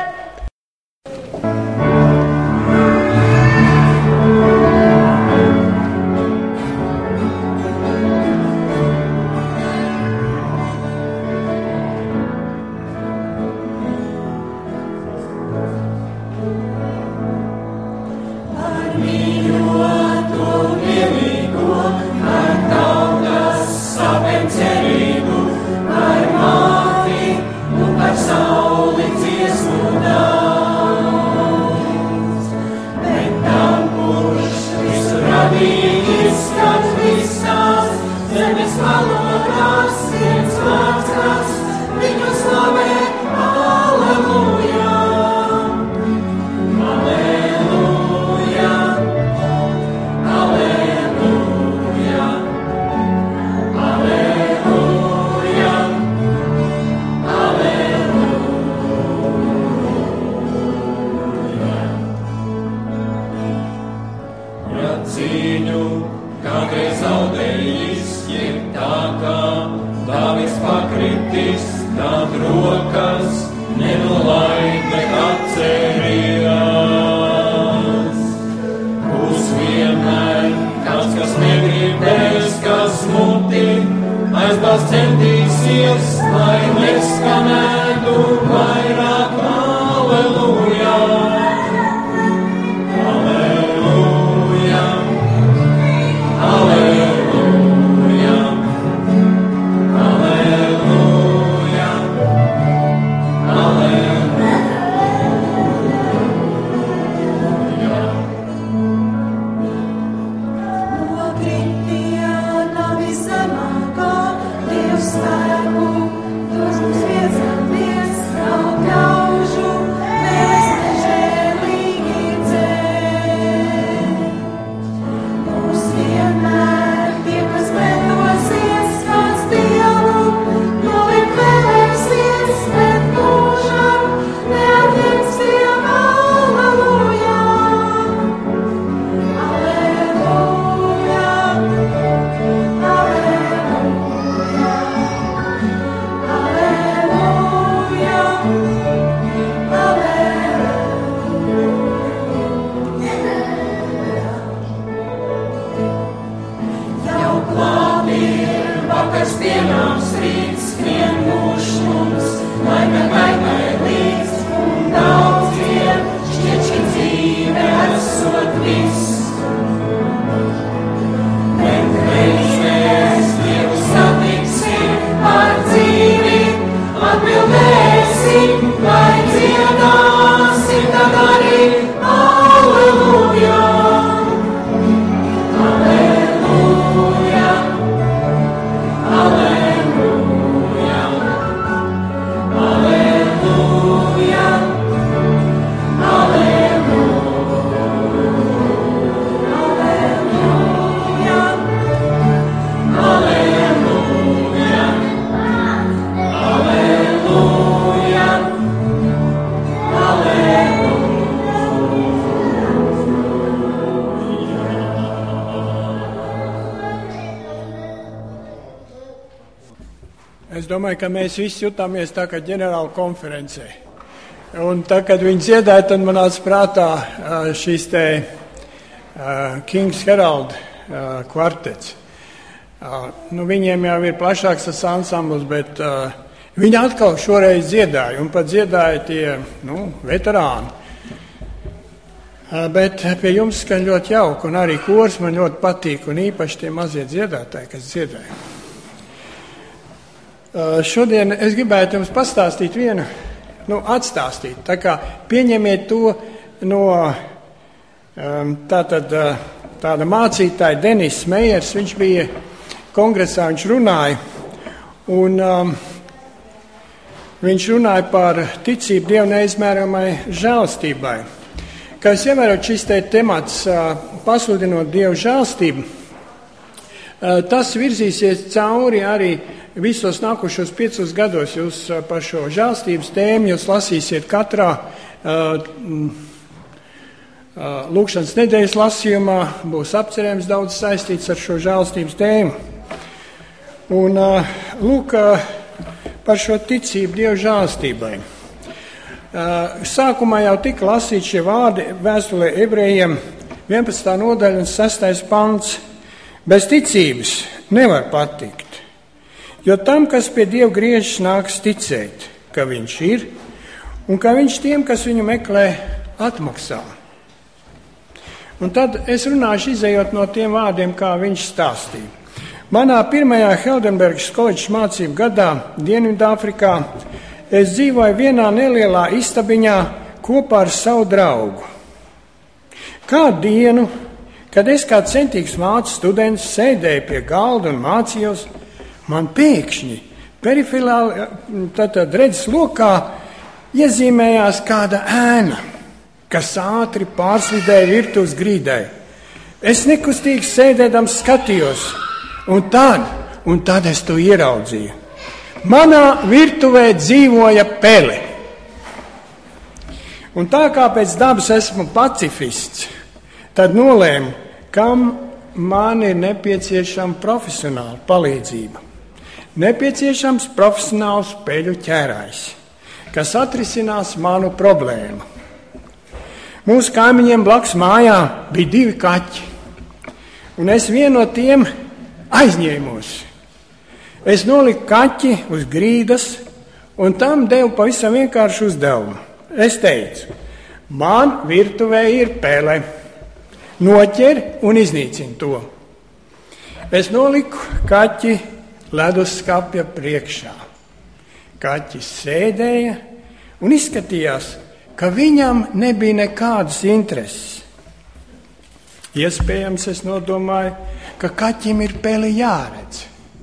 Es domāju, ka mēs visi jutāmies tā kā ģenerāla konferencē. Un tā, kad viņi dziedāja, tad man nāca prātā šīs te Kings Herald kvartets. Nu, viņiem jau ir plašāks tas ansambls, bet viņi atkal šoreiz dziedāja, un pat dziedāja tie, nu, veterāni. Bet pie jums skan ļoti jauki, un arī kors man ļoti patīk, un īpaši tie mazie dziedātāji, kas dziedāja. Šodien es gribētu jums pastāstīt vienu, nu, atstāstīt. Tā kā pieņemiet to no, tātad tāda mācītāja Denis Meijers, viņš bija kongresā, viņš runāja, un um, viņš runāja par ticību Dieva neizmēramai žēlastībai. Kā es ievēroju, šis te temats uh, pasludinot Dievu žēlastību, uh, tas virzīsies cauri arī visos nākošos piecos gados. Jūs uh, par šo žēlastības tēmu jūs lasīsiet katrā uh, Lūkšanas nedēļas lasījumā, būs apcerējums daudz saistīts ar šo žēlastības tēmu. Un lūk, par šo ticību Dieva žēlastībai. Sākumā jau tika lasīti šie vārdi vēstulē ebrejiem, vienpadsmitā nodaļa un sestais pants. Bez ticības nevar patikt, jo tam, kas pie Dieva griežas, nāks ticēt, ka viņš ir, un ka viņš tiem, kas viņu meklē, atmaksā. Un tad es runāšu izējot no tiem vārdiem, kā viņš stāstīja. Manā pirmajā Heldenbergas koledžas mācību gadā Dienvidāfrikā es dzīvoju vienā nelielā istabiņā kopā ar savu draugu. Kādu dienu, kad es kā centīgs mācu students sēdēju pie galda un mācījos, man pēkšņi perifilāli, tātad redzes lokā, iezīmējās kāda ēna, kas ātri pārslidēja virtuves grīdai. Es nekustīgi sēdēdams skatījos, un tad, un tad es to ieraudzīju. Manā virtuvē dzīvoja pele. Un tā kā pēc dabas esmu pacifists, tad nolēmu, kam man ir nepieciešama profesionāla palīdzība. Nepieciešams profesionāls peļu ķērājs, kas atrisinās manu problēmu. Mūsu kaimiņiem blakus mājā bija divi kaķi, un es vienu no tiem aizņēmos. Es noliku kaķi uz grīdas, un tam devu pavisam vienkāršu uzdevumu. Es teicu, man virtuvē ir pele, noķer un iznīcina to. Es noliku kaķi leduskapja priekšā. Kaķis sēdēja un izskatījās, ka viņam nebija nekādas intereses. Iespējams, es nodomāju, ka kaķim ir peli jāredz.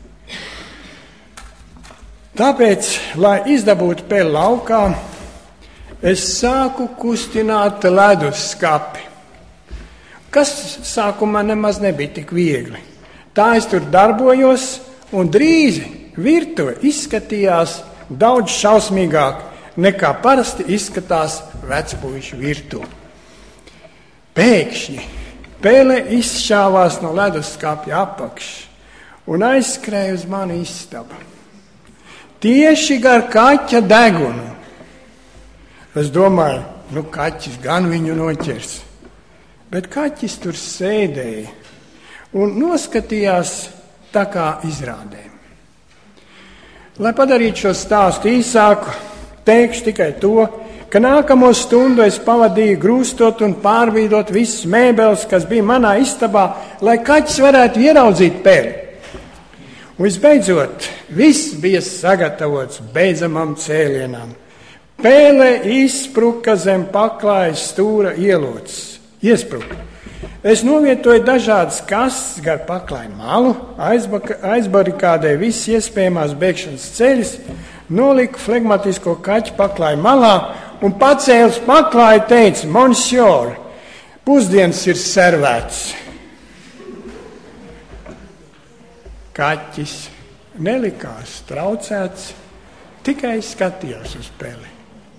Tāpēc, lai izdabūtu peli laukā, es sāku kustināt leduskapi, kas sākumā nemaz nebija tik viegli. Tā es tur darbojos, un drīz virtuve izskatījās daudz šausmīgāk, nekā parasti izskatās vecpuišu virtuve. Pēkšņi pele izšāvās no leduskapja apakšas un aizskrēja uz mani istabu. Tieši gar kaķa degunu. Es domāju, nu kaķis gan viņu noķers. Bet kaķis tur sēdēja un noskatījās tā kā izrādē. Lai padarītu šo stāstu īsāku, teikšu tikai to, ka nākamo stundu es pavadīju grūstot un pārvīdot visas mēbeles, kas bija manā istabā, lai kaķis varētu ieraudzīt peli. Un visbeidzot, viss bija sagatavots beidzamam cēlienam. Pele izspruka zem paklājas stūra ielocis. Iespruka. Es novietoju dažādas kastes gar paklāju malu, aizbarikādēju visas iespējamās bēgšanas ceļus, noliku flegmatisko kaķu paklāju malā un pacēlis paklāju teica, Monsieur, pusdienas ir servēts. Kaķis nelikās traucēts, tikai skatījās uz peli.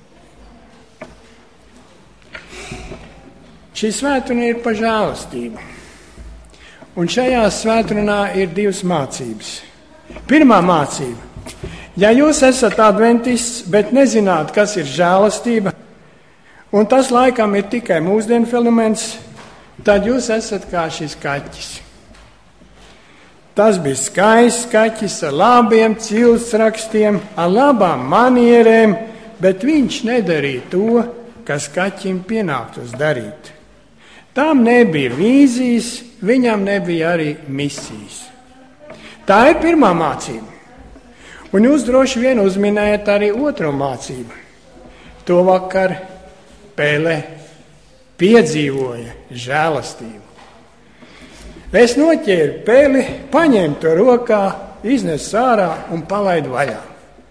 Šī svētdiena ir par žēlastību. Un šajā svētdienā ir divas mācības. Pirmā mācība. Ja jūs esat adventists, bet nezināt, kas ir žēlastība, un tas laikam ir tikai mūsdienu fenomens, tad jūs esat kā šis kaķis. Tas bija skaists kaķis ar labiem ciltsrakstiem, ar labām manierēm, bet viņš nedarīja to, kas kaķim pienāktos darīt. Tām nebija vīzijas, viņam nebija arī misijas. Tā ir pirmā mācība. Un jūs droši vien uzminējat arī otro mācību. To vakar Pele piedzīvoja žēlastību. Es noķēru peli, paņēmu to rokā, iznesu ārā un palaidu vaļā.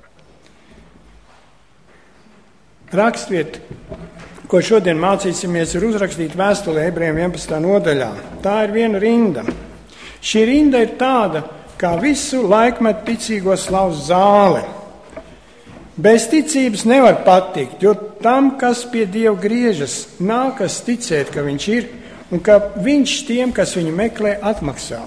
Rakstvieta, ko šodien mācīsimies, ir uzrakstīta vēstulē Ebrejiem vienpadsmitā nodaļā. Tā ir viena rinda. Šī rinda ir tāda, kā visu laikmetu ticīgo slavas zāle. Bez ticības nevar patikt, jo tam, kas pie Dieva griežas, nākas ticēt, ka viņš ir un ka viņš tiem, kas viņu meklē, atmaksā.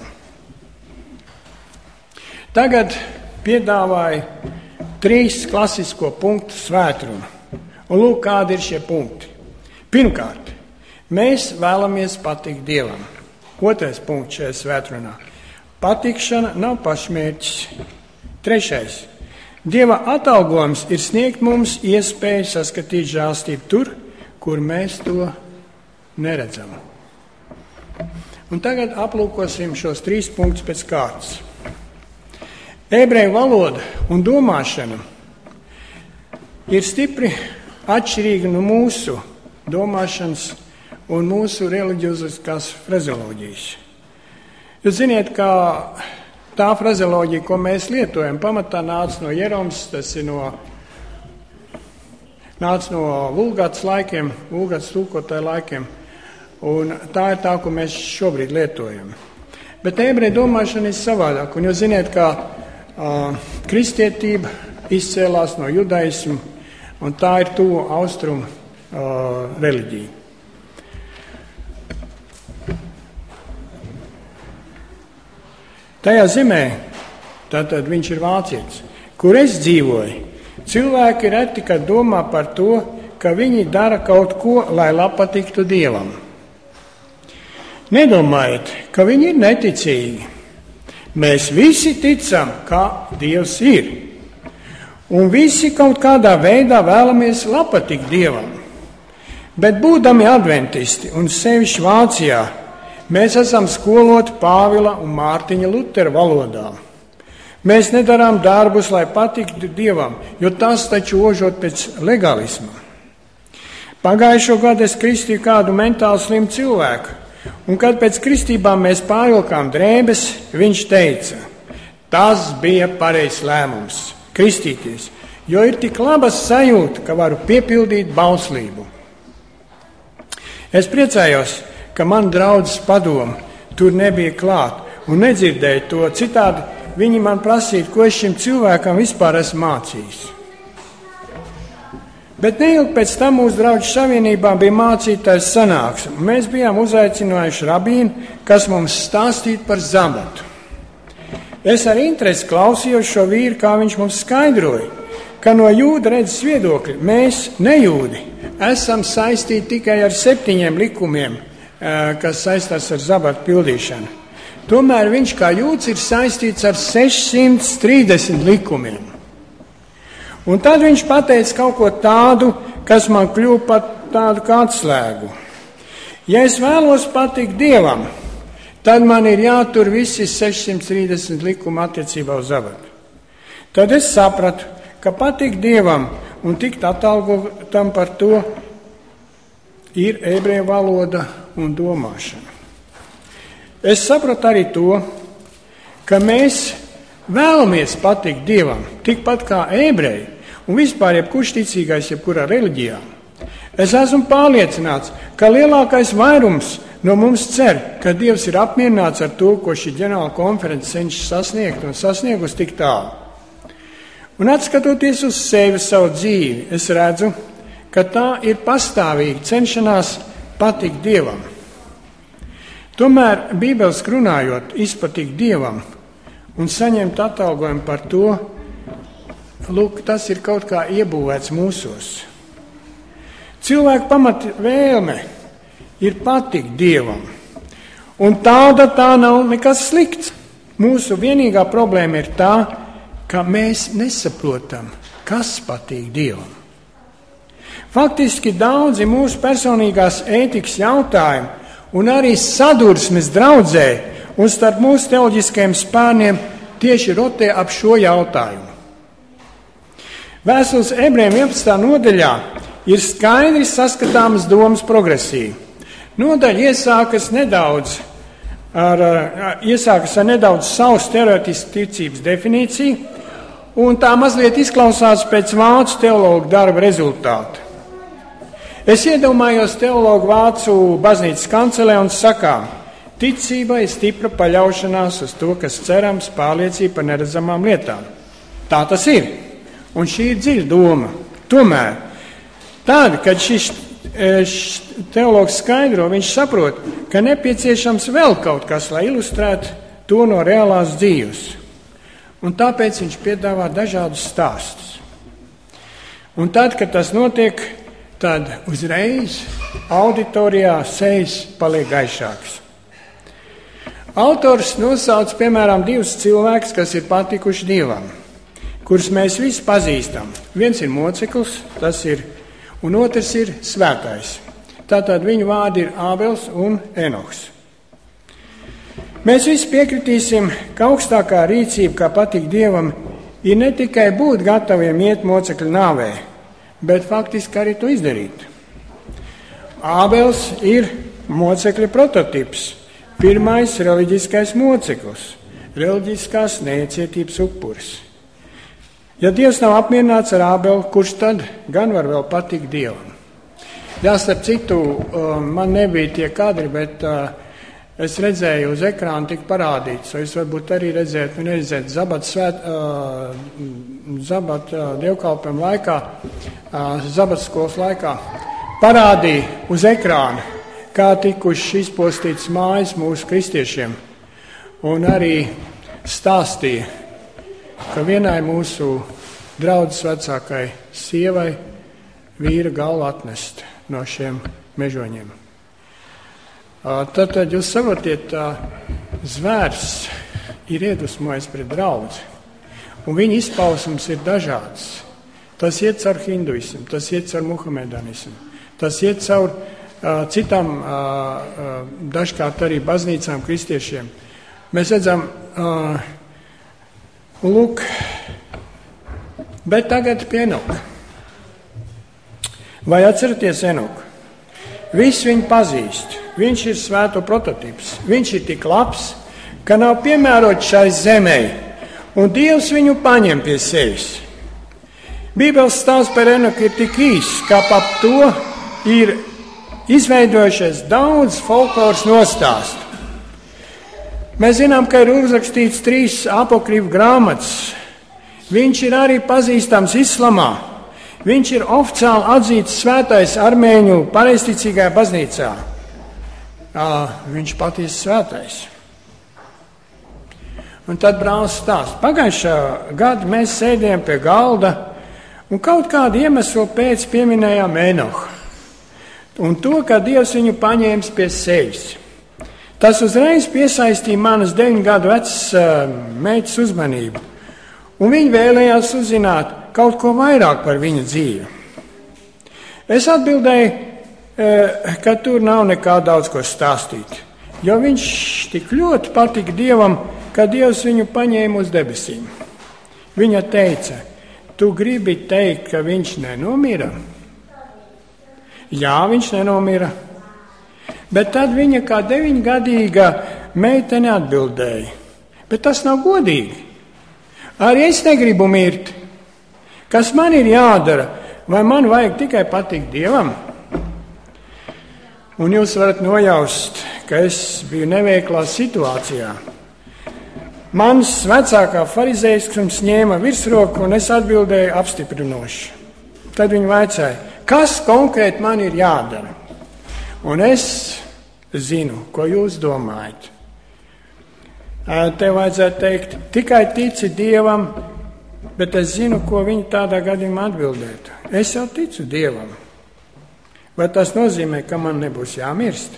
Tagad piedāvāju trīs klasisko punktu svētrunu. Un lūk, kādi ir šie punkti. Pirmkārt, mēs vēlamies patikt Dievam. Otrais punkts šajā svētrunā. Patikšana nav pašmērķis. Trešais. Dieva atalgojums ir sniegt mums iespēju saskatīt žēlstību tur, kur mēs to neredzam. Un tagad aplūkosim šos trīs punktus pēc kārtas. Ebreju valoda un domāšana ir stipri atšķirīga no mūsu domāšanas un mūsu reliģiozās frazeoloģijas. Jūs ziniet, ka tā frazeoloģija, ko mēs lietojam, pamatā nāca no Jeroms, tas ir no, nāca no Vulgātas laikiem, Vulgātas tulkotāju laikiem, un tā ir tā, ko mēs šobrīd lietojam. Bet ebreju domāšana ir savādāk, un jūs ziniet, ka uh, kristietība izcēlās no judaismu, un tā ir tuvu austrumu uh, reliģija. Tajā zemē, tātad viņš ir vācietis, kur es dzīvoju, cilvēki reti, kad domā par to, ka viņi dara kaut ko, lai patiktu Dievam. Nedomājiet, ka viņi ir neticīgi. Mēs visi ticam, ka Dievs ir. Un visi kaut kādā veidā vēlamies patikt Dievam. Bet būdami adventisti un sevišķi Vācijā, mēs esam skoloti Pāvila un Mārtiņa Lutera valodā. Mēs nedarām darbus, lai patiktu Dievam, jo tas taču ožot pēc legalisma. Pagājušo gadu es kristīju kādu mentāli slimu cilvēku, un kad pēc kristībām mēs pārvilkām drēbes, viņš teica, tas bija pareizs lēmums, kristīties, jo ir tik labas sajūta, ka varu piepildīt bauslību. Es priecājos, ka man draudzes padoma tur nebija klāt un nedzirdēja to, citādi viņi man prasīja, ko es šim cilvēkam vispār esmu mācījis. Bet neilgi pēc tam mūsu draugu savienībā bija mācītājs sanāksme. Mēs bijām uzaicinājuši rabīnu, kas mums stāstītu par zabatu. Es ar interesi klausījos šo vīru, kā viņš mums skaidroja, ka no jūda redzes viedokļa mēs, nejūdi, esam saistīti tikai ar septiņiem likumiem, kas saistās ar zabatu pildīšanu. Tomēr viņš kā jūds ir saistīts ar sešsimt trīsdesmit likumiem. Un tad viņš pateica kaut ko tādu, kas man kļuva par tādu kā atslēgu. Ja es vēlos patikt Dievam, tad man ir jātur visi sešsimt trīsdesmit likumi attiecībā uz zabatu. Tad es sapratu, ka patikt Dievam un tikt atalgotam par to ir ebreju valoda un domāšana. Es sapratu arī to, ka mēs vēlamies patikt Dievam, tikpat kā ebreji un vispār jebkurš ticīgais jebkurā reliģijā. Es esmu pārliecināts, ka lielākais vairums no mums cer, ka Dievs ir apmierināts ar to, ko šī ģenerāla konference cenšas sasniegt un sasniegus tik tālu. Un atskatoties uz sevi savu dzīvi, es redzu, ka tā ir pastāvīga cenšanās patikt Dievam. Tomēr Bībeles runājot, izpatikt Dievam un saņemt atalgojumu par to, lūk, tas ir kaut kā iebūvēts mūsos. Cilvēka pamat vēlme ir patikt Dievam, un tāda tā nav nekas slikts. Mūsu vienīgā problēma ir tā, ka mēs nesaprotam, kas patīk Dievam. Faktiski daudzi mūsu personīgās ētikas jautājumi un arī sadursmes draudzē un starp mūsu teoloģiskajiem spārniem tieši rotē ap šo jautājumu. Vēstules Ebrejiem vienpadsmitā nodaļā ir skaidri saskatāmas domas progresija. Nodaļa iesākas nedaudz ar, ar, iesākas ar nedaudz savas teoretiskas ticības definīciju, un tā mazliet izklausās pēc vācu teologu darba rezultātu. Es iedomājos teologu vācu baznīcas kancelē un sakām, ticība ir stipra paļaušanās uz to, kas cerams, pārliecība par neredzamām lietām. Tā tas ir, un šī ir dziļa doma. Tomēr, tad, kad šis teologs skaidro, viņš saprot, ka nepieciešams vēl kaut kas, lai ilustrētu to no reālās dzīves. Un tāpēc viņš piedāvā dažādus stāstus. Un tad, kad tas notiek, tad uzreiz auditorijā sejas paliek gaišāks. Autors nosauc, piemēram, divus cilvēkus, kas ir patikuši Dievam, kurus mēs visi pazīstam. Viens ir moceklis, tas ir, un otrs ir svētais. Tātad viņu vārdi ir Ābels un Enohs. Mēs visi piekritīsim, ka augstākā rīcība, kā patīk Dievam, ir ne tikai būt gataviem iet mocekļu nāvē, bet faktiski arī to izdarīt. Ābels ir mocekļa prototips, pirmais reliģiskais moceklis, reliģiskās neiecietības upuris. Ja Dievs nav apmierināts ar Ābelu, kurš tad gan var vēl patikt Dievam? Jā, starp citu, man nebija tie kadri, bet es redzēju uz ekrāna tik parādīts, o es varbūt arī redzētu, un redzētu Zabat, svēt, Zabat dievkalpēm laikā, Zabat skolas laikā, parādīja uz ekrāna, kā tikuši izpostīts mājas mūsu kristiešiem, un arī stāstīja, ka vienai mūsu draudzes vecākai sievai vīra galvu atnest no šiem mežoņiem. Tad, tad jūs saprotiet, zvērs ir iedusmojis pret draudzi, un viņa izpausmes ir dažādas. Tas iet caur hinduismu, tas iet caur muhamedanismu, tas iet caur uh, citām uh, uh, dažkārt arī baznīcām kristiešiem. Mēs redzam, uh, lūk, bet tagad pie Enoka. Vai atceraties Enoku? Visi viņu pazīst. Viņš ir svēto prototips. Viņš ir tik labs, ka nav piemērots šai zemē, un Dievs viņu paņem pie sevis. Bībeles stāsts par Enoku ir tik īss, ka par to ir izveidojušies daudz folkloras nostāstu. Mēs zinām, ka ir uzrakstīts trīs apokrīfu grāmatas. Viņš ir arī pazīstams islamā. Viņš ir oficiāli atzīts svētais armēņu pareizticīgajā baznīcā. Viņš patiesi svētais. Un tad brālis stāsta. Pagājušā gada mēs sēdējām pie galda un kaut kādu iemeslu pēc pieminējām Enohu. Un to, ka Dievs viņu paņēmis pie sevis. Tas uzreiz piesaistīja manas deviņu gadu vecas uh, meitas uzmanību. Un viņi vēlējās uzzināt kaut ko vairāk par viņa dzīvi. Es atbildēju, ka tur nav nekā daudz ko stāstīt, jo viņš tik ļoti patika Dievam, ka Dievs viņu paņēma uz debesīm. Viņa teica, tu gribi teikt, ka viņš nenomira? Jā, viņš nenomira. Bet tad viņa kā deviņgadīga meitene atbildēja, bet tas nav godīgi. Arī es negribu mirt. Kas man ir jādara? Vai man vajag tikai patikt Dievam? Un jūs varat nojaust, ka es biju neveiklā situācijā. Mans vecākā farizējiskums ņēma virsroku, un es atbildēju apstiprinoši. Tad viņi vaicāja, kas konkrēti man ir jādara? Un es zinu, ko jūs domājat. Tev vajadzētu teikt, tikai tici Dievam, bet es zinu, ko viņi tādā gadījumā atbildētu. Es jau ticu Dievam. Vai tas nozīmē, ka man nebūs jāmirst?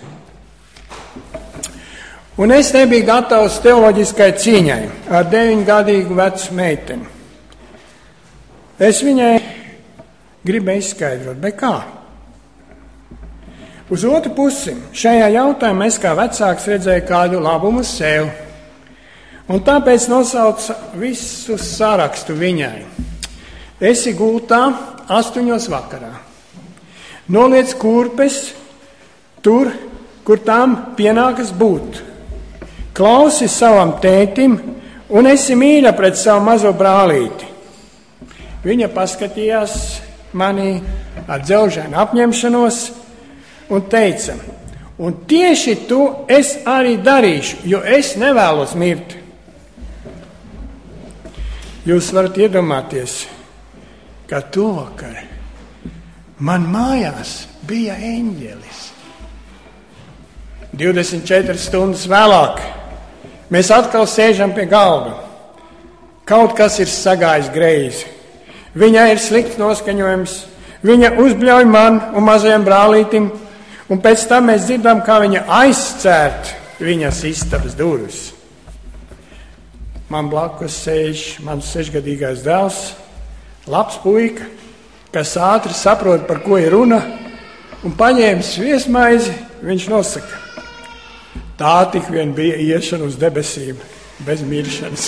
Un es nebiju gatavs teoloģiskai cīņai ar deviņgadīgu vecu meiteni. Es viņai gribēju izskaidrot, bet kā? Uz otru pusi šajā jautājumā es kā vecāks redzēju kādu labumu sev. Un tāpēc nosaucu visu sarakstu viņai. Esi gultā astoņos vakarā. Noliec kurpes tur, kur tām pienākas būt. klausi savam tētim un esi mīļa pret savu mazo brālīti. Viņa paskatījās manī ar dzelžainu apņemšanos un teica, un tieši tu es arī darīšu, jo es nevēlos mirt. Jūs varat iedomāties, ka tuvakar man mājās bija eņģelis. divdesmit četras stundas vēlāk mēs atkal sēžam pie galda. Kaut kas ir sagājis greizi. Viņai ir slikts noskaņojums. Viņa uzbļauj man un mazajam brālītim, un pēc tam mēs dzirdam, kā viņa aizcērt viņas istabas durvis. Man blakus sēž mans sešgadīgais dēls, labs puika, kas ātri saprot, par ko ir runa, un paņēmis viesmaizi, viņš nosaka, tā tik vien bija iešana uz debesīm, bez miršanas.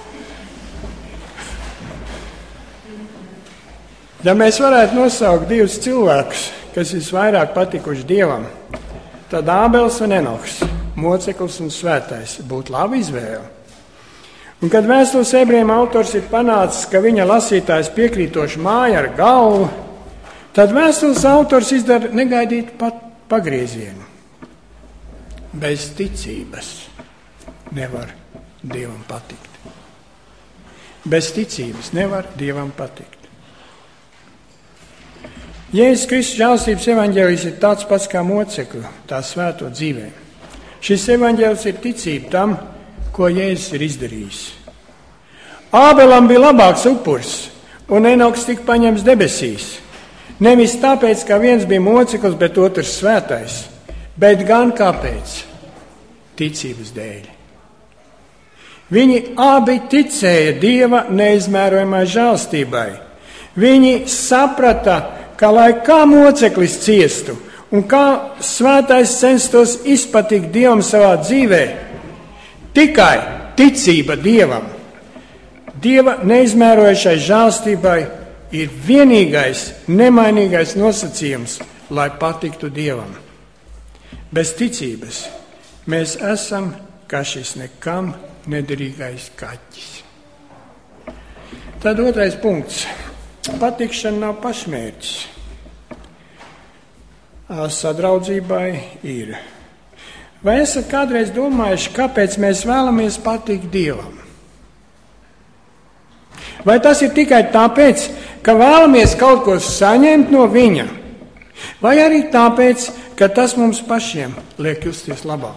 Ja mēs varētu nosaukt divus cilvēkus, kas visvairāk patikuši Dievam, tad Ābels un Enohs, moceklis un svētais, būtu laba izvēle. Un kad vēstules ebrejiem autors ir panācis, ka viņa lasītājs piekrītoši māja ar galvu, tad vēstules autors izdara negaidīt pat pagriezienu. Bez ticības nevar Dievam patikt. Bez ticības nevar Dievam patikt. Jēzus Kristus žēlstības evaņģēlijs ir tāds pats kā mocekļu, tā svēto dzīvē. Šis evaņģēlijs ir ticība tam, ko Jēzus ir izdarījis. Ābelam bija labāks upurs, un Enoks tika paņemts debesīs. Nevis tāpēc, ka viens bija moceklis, bet otrs svētais, bet gan kāpēc? Ticības dēļ. Viņi abi ticēja Dieva neizmērojamai žēlstībai. Viņi saprata, ka lai kā moceklis ciestu un kā svētais censtos izpatikt Dievam savā dzīvē, tikai ticība Dievam, Dieva neizmērojušai žēlstībai ir vienīgais, nemainīgais nosacījums, lai patiktu Dievam. Bez ticības mēs esam kā šis nekam nederīgais kaķis. Tad otrais punkts. Patikšana nav pašmērķis. Sadraudzībai ir. Vai esat kādreiz domājuši, kāpēc mēs vēlamies patikt Dievam? Vai tas ir tikai tāpēc, ka vēlamies kaut ko saņemt no Viņa? Vai arī tāpēc, ka tas mums pašiem liek justies labāk?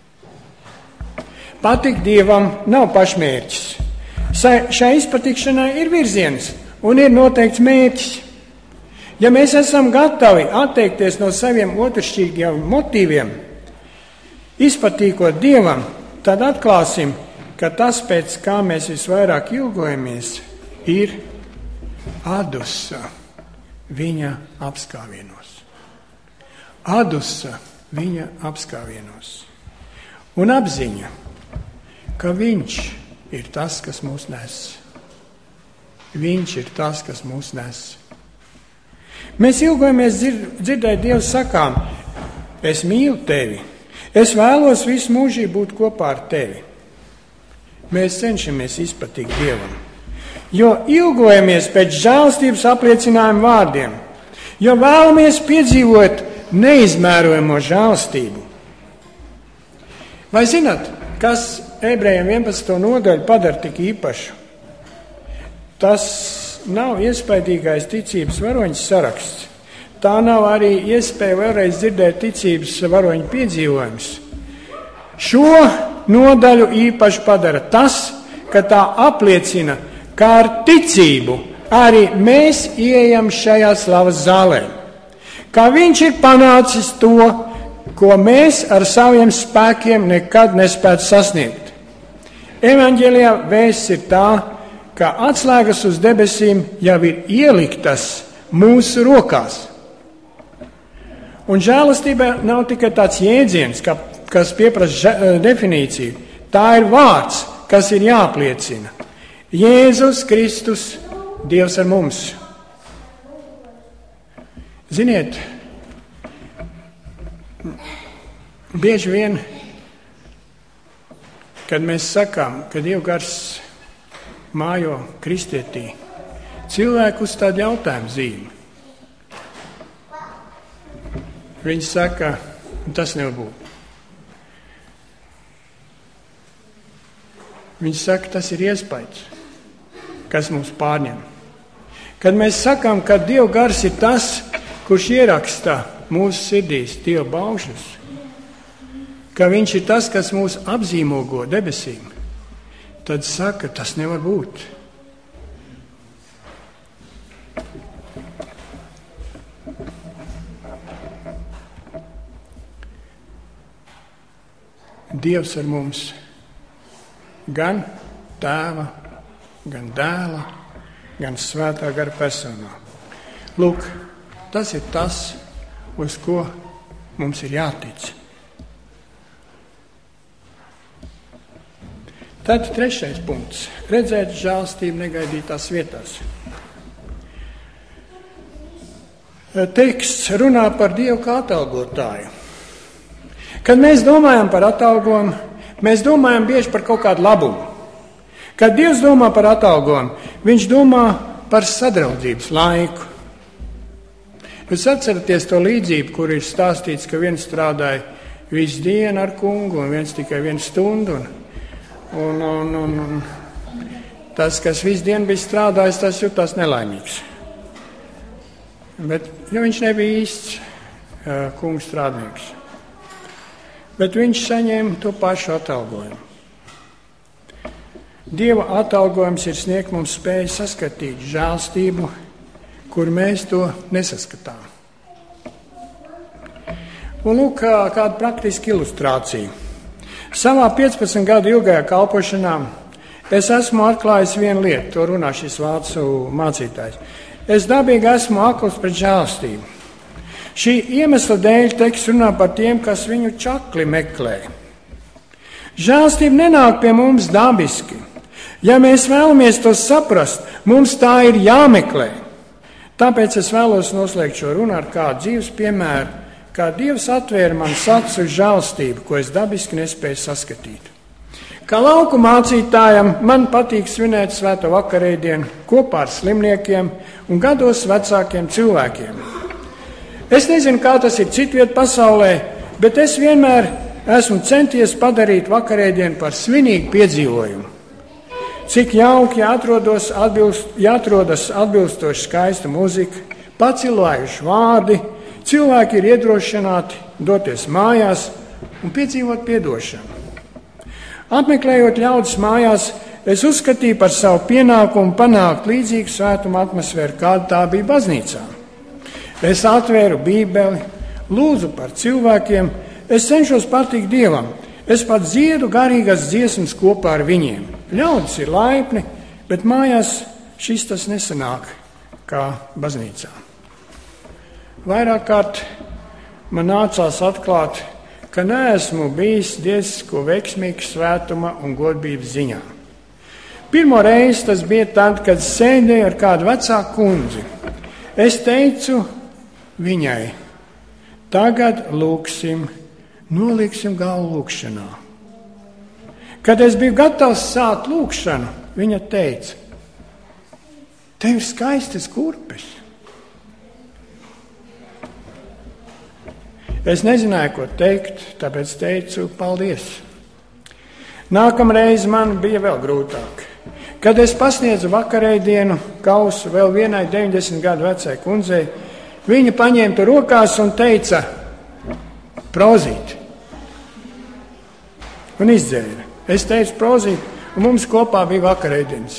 Patikt Dievam nav pašmērķis. Šai izpatikšanai ir virziens un ir noteikts mērķis. Ja mēs esam gatavi atteikties no saviem otršķīgiem motīviem, izpatīkot Dievam, tad atklāsim, ka tas, pēc kā mēs visvairāk ilgojamies, ir adusa viņa apskāvienos. Adusa viņa apskāvienos. Un apziņa, ka viņš ir tas, kas mūs nes. Viņš ir tas, kas mūs nes. Mēs ilgojamies dzird, dzirdēt Dievu sakām, es mīlu tevi, es vēlos visu mūžību būt kopā ar tevi. Mēs cenšamies izpatikt Dievam, jo ilgojamies pēc žēlstības apliecinājumu vārdiem, jo vēlamies piedzīvot neizmērojamo žēlstību. Vai zināt, kas ebrejiem vienpadsmito nodaļu padara tik īpašu? Tas nav iespaidīgais ticības varoņas saraksts. Tā nav arī iespēja vēlreiz dzirdēt ticības varoņu piedzīvojumus. Šo nodaļu īpaši padara tas, ka tā apliecina, ka ar ticību arī mēs ieejam šajā slavas zālē. Ka viņš ir panācis to, ko mēs ar saviem spēkiem nekad nespētu sasniegt. Evaņģēlijā vēsts ir tā, ka atslēgas uz debesīm jau ir ieliktas mūsu rokās. Un žēlastība nav tikai tāds jēdziens, kas pieprasa definīciju. Tā ir vārds, kas ir jāapliecina. Jēzus Kristus, Dievs ar mums. Ziniet, bieži vien kad mēs sakām, ka Dieva gars mājo kristietī, cilvēku uz tādu jautājumu zīmi. Viņi saka, tas nevar būt. Viņi saka, tas ir iespējas, kas mums pārņem. Kad mēs sakām, ka Dieva gars ir tas, kurš ieraksta mūsu sirdīs Dieva baušļus, ka viņš ir tas, kas mūs apzīmogo debesīm, tad saka, tas nevar būt. Dievs ar mums gan Tēva, gan Dēla, gan Svētā gara personā. Lūk, tas ir tas, uz ko mums ir jātic. Tad trešais punkts. Redzēt žēlstību negaidītās vietās. Teksts runā par Dievu kā atalgotāju. Kad mēs domājam par atalgojumu, mēs domājam bieži par kaut kādu labumu. Kad Dievs domā par atalgojumu, viņš domā par sadraudzības laiku. Jūs atceraties to līdzību, kur ir stāstīts, ka viens strādāja visu dienu ar kungu un viens tikai vienu stundu. Un, un, un, un tas, kas visu dienu bija strādājis, tas jutās nelaimīgs. Bet ja viņš nebija īsts uh, kungu strādnieks. Bet viņš saņēma to pašu atalgojumu. Dieva atalgojums ir sniegt mums spēju saskatīt žēlstību, kur mēs to nesaskatām. Un lūk, kāda praktiska ilustrācija. Savā piecpadsmit gadu ilgajā kalpošanā es esmu atklājis vienu lietu, to runā šis vācu mācītājs. Es dabīgi esmu akls pret žēlstību. Šī iemesla dēļ teksts runā par tiem, kas viņu čakli meklē. Žēlstība nenāk pie mums dabiski. Ja mēs vēlamies to saprast, mums tā ir jāmeklē. Tāpēc es vēlos noslēgt šo runu ar kādu dzīves piemēru, kā Dievs atvēra man acis uz žēlstību, ko es dabiski nespēju saskatīt. Kā lauku mācītājam man patīk svinēt svēto vakarēdienu kopā ar slimniekiem un gados vecākiem cilvēkiem. Es nezinu, kā tas ir citviet pasaulē, bet es vienmēr esmu centies padarīt vakarēdienu par svinīgu piedzīvojumu. Cik jauki jāatrodas, atbilst, jāatrodas atbilstoši skaista muzika, pacilājuši vārdi, cilvēki ir iedrošināti doties mājās un piedzīvot piedošanu. Apmeklējot ļaudis mājās, es uzskatīju par savu pienākumu panākt līdzīgu svētuma atmosfēru, kāda tā bija baznīcā. Es atvēru Bībeli, lūdzu par cilvēkiem, es cenšos patikt Dievam, es pat dziedu garīgas dziesmas kopā ar viņiem. Ļaudis ir laipni, bet mājās šis tas nesanāk kā baznīcā. Vairāk kārt man nācās atklāt, ka neesmu bijis diezko veiksmīgs svētuma un godbības ziņā. Pirmo reizi tas bija tad, kad sēdēju ar kādu vecāku kundzi. Es teicu viņai, tagad lūksim, noliksim galvu lūkšanā. Kad es biju gatavs sākt lūkšanu, viņa teica, tev ir skaistas kurpes. Es nezināju, ko teikt, tāpēc teicu paldies. Nākamreiz man bija vēl grūtāk. Kad es pasniedzu vakarēdienu kausu vēl vienai deviņdesmit gadu vecai kundzei, viņa paņēma to rokās un teica, prozīt. Un izdzēra. Es teicu prozīt, un mums kopā bija vakarēdienas.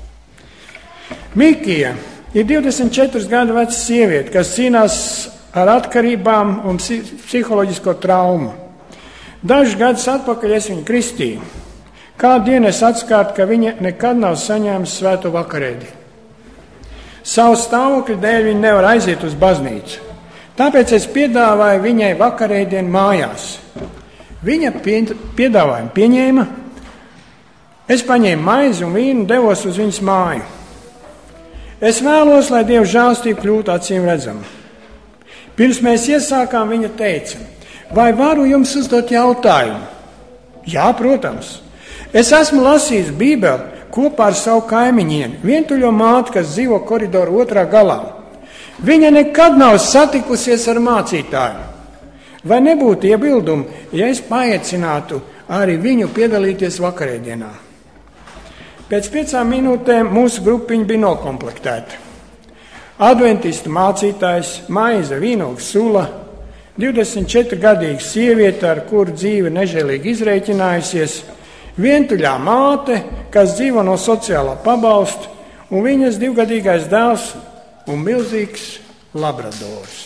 Mikija ir divdesmit četru gadu veca sieviete, kas cīnās ar atkarībām un psiholoģisko traumu. Dažus gadus atpakaļ es viņu kristīju. Kādu dienu es atskārtu, ka viņa nekad nav saņēmusi svēto vakarēdi. Savu stāvokļu dēļ viņa nevar aiziet uz baznīcu. Tāpēc es piedāvāju viņai vakarēdienu mājās. Viņa piedāvājumu pieņēma. Es paņēmu maizi un vīnu un devos uz viņas māju. Es vēlos, lai Dieva žēlstība kļūtu acīm redzama. Pirms mēs iesākām, viņa teica, vai varu jums uzdot jautājumu? Jā, protams. Es esmu lasījis Bībeli kopā ar savu kaimiņieni, vientuļo māti, kas dzīvo koridoru otrā galā. Viņa nekad nav satikusies ar mācītāju. Vai nebūtu iebildumi, ja es paaicinātu arī viņu piedalīties vakarēdienā? Pēc piecām minūtēm mūsu grupiņa bija nokomplektēta. Adventistu mācītājs, maize, vīnogs, sula, divdesmit četru gadīga sieviete, ar kuru dzīve nežēlīgi izrēķinājusies, vientuļā māte, kas dzīvo no sociālā pabalsta, un viņas divgadīgais dēls un milzīgs labradors.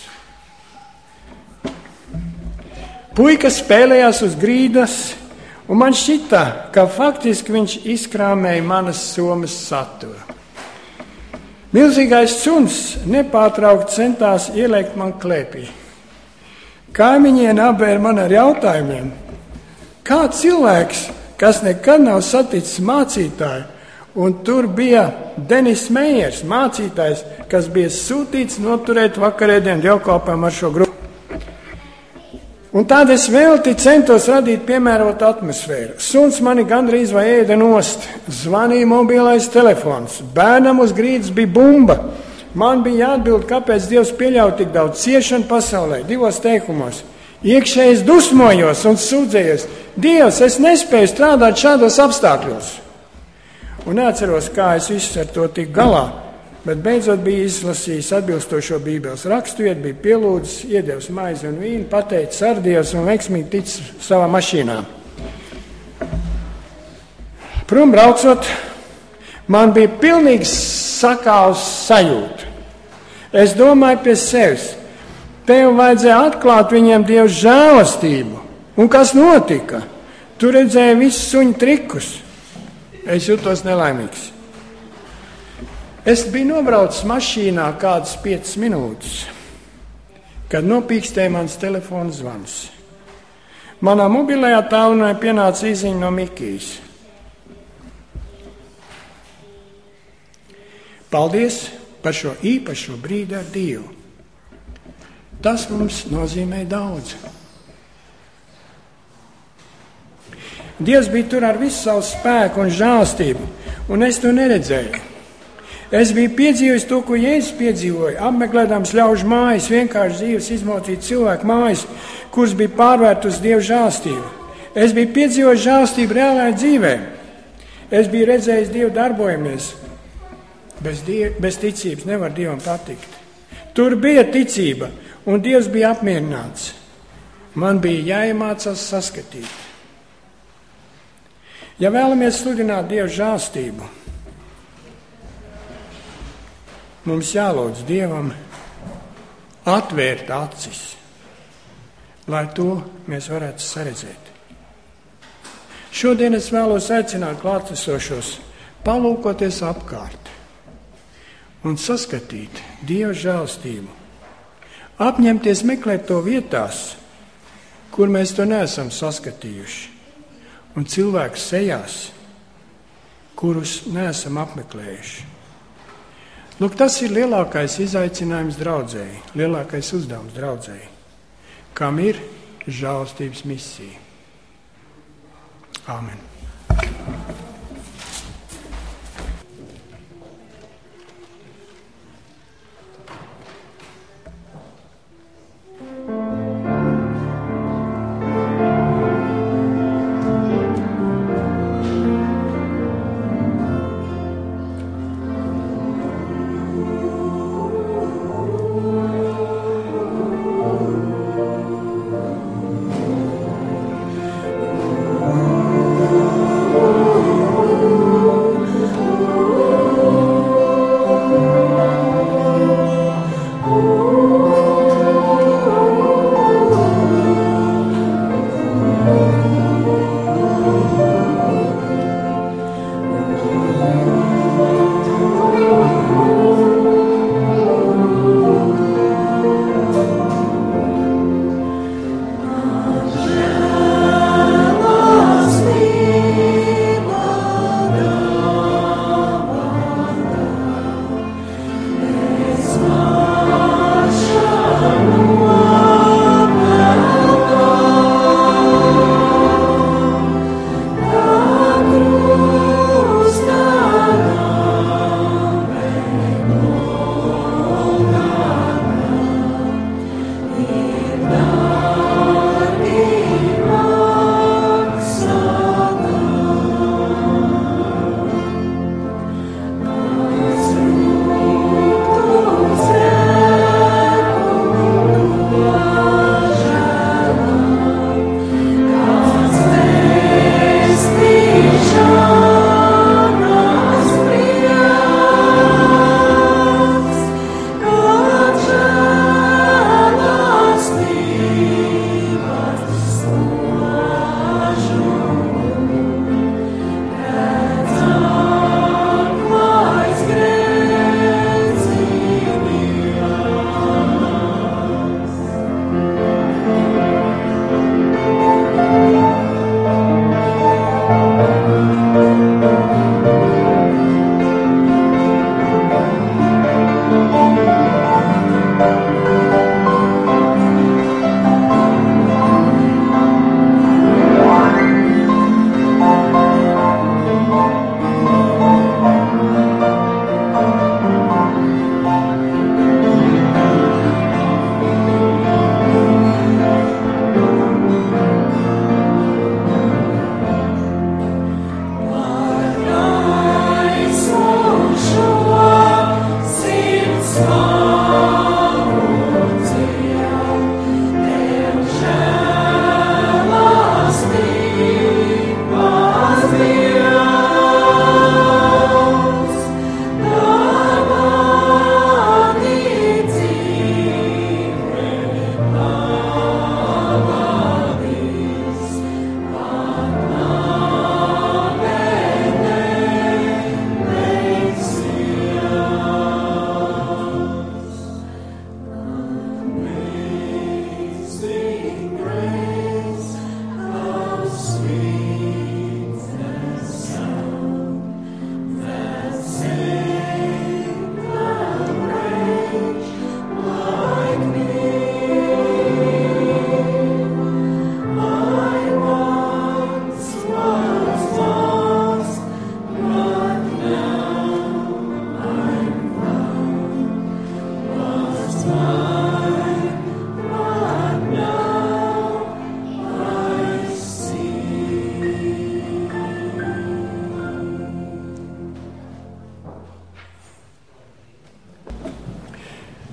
Puika spēlējās uz grīdas, un man šķita, ka faktiski viņš izkrāmēja manas somas saturu. Milzīgais suns nepārtraukti centās ieliekt man klēpī. Kaimiņiene apbēra man ar jautājumiem, kā cilvēks, kas nekad nav saticis mācītāju, un tur bija Denis Meijers, mācītājs, kas bija sūtīts noturēt vakarēdienu dievkalpojumu ar šo grupu. Un tād es velti centos radīt piemērotu atmosfēru. Suns mani gandrīz vai ēda nost, zvanīja mobilais telefons, bērnam uz grīdas bija bumba. Man bija jāatbild, kāpēc Dievs pieļauj tik daudz ciešanu pasaulē, divos teikumos. Iekšēji dusmojos un sūdzējos, Dievs, es nespēju strādāt šādos apstākļos. Un neatceros, kā es visu ar to tik galā, bet beidzot bija izlasījis atbilstošo Bībeles raksturvietu, bija pielūdzis, iedevis maizi un vīnu, pateicis ar Dievs un veiksmīgi ticis savā mašīnā. Prom braucot, man bija pilnīgi sakāls sajūta. Es domāju pie sevis, tev vajadzēja atklāt viņiem Dieva žēlastību. Un kas notika? Tu redzēji visus suņu trikus. Es jutos nelaimīgs. Es biju nobraucis mašīnā kādas piecas minūtes, kad nopīkstēja mans telefona zvans. Manā mobilajā tālrunī pienāca īziņa no Mikijas. Paldies par šo īpašo brīdi ar Dievu. Tas mums nozīmē daudz. Dievs bija tur ar visu savu spēku un žēlastību, un es to neredzēju. Es biju piedzīvojis to, ko Jēzus piedzīvoja, apmeklēdams ļaužu mājas, vienkārši dzīves izmocīt cilvēku mājas, kuras bija pārvērt uz Dieva žēlastību. Es biju piedzīvojis žēlastību reālajā dzīvē. Es biju redzējis Dievu darbojamies. Bez, die, bez ticības nevar Dievam patikt. Tur bija ticība, un Dievs bija apmierināts. Man bija jāiemācās saskatīt. Ja vēlamies sludināt Dieva žēlastību, mums jālūdz Dievam atvērt acis, lai to mēs varētu saredzēt. Šodien es vēlos aicināt klātesošos palūkoties apkārt un saskatīt Dieva žēlastību. Apņemties meklēt to vietās, kur mēs to neesam saskatījuši, un cilvēku sejās, kurus neesam apmeklējuši. Lūk, tas ir lielākais izaicinājums draudzēji, lielākais uzdevums draudzēji, kam ir žēlastības misija. Āmen.
Oh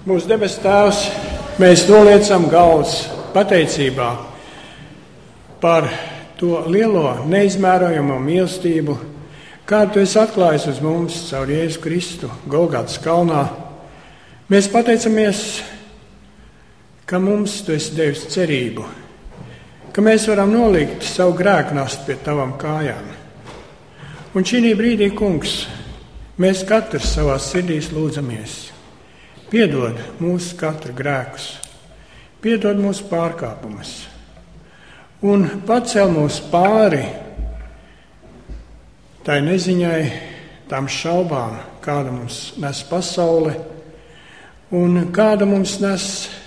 Mūsu debes Tēvs, mēs noliecam galvas pateicībā par to lielo, neizmērojamo mīlestību, kādu Tu esi atklājis uz mums caur Jēzu Kristu Golgātas kalnā. Mēs pateicamies, ka mums Tu esi devis cerību, ka mēs varam nolikt savu grēku nastu pie Tavam kājām. Un šī brīdī, Kungs, mēs katrs savās sirdīs lūdzamies. Piedod mūsu katru grēkus, piedod mūsu pārkāpumus un pacel mūs pāri tai neziņai, tām šaubām, kāda mums nes pasaule un kāda mums nes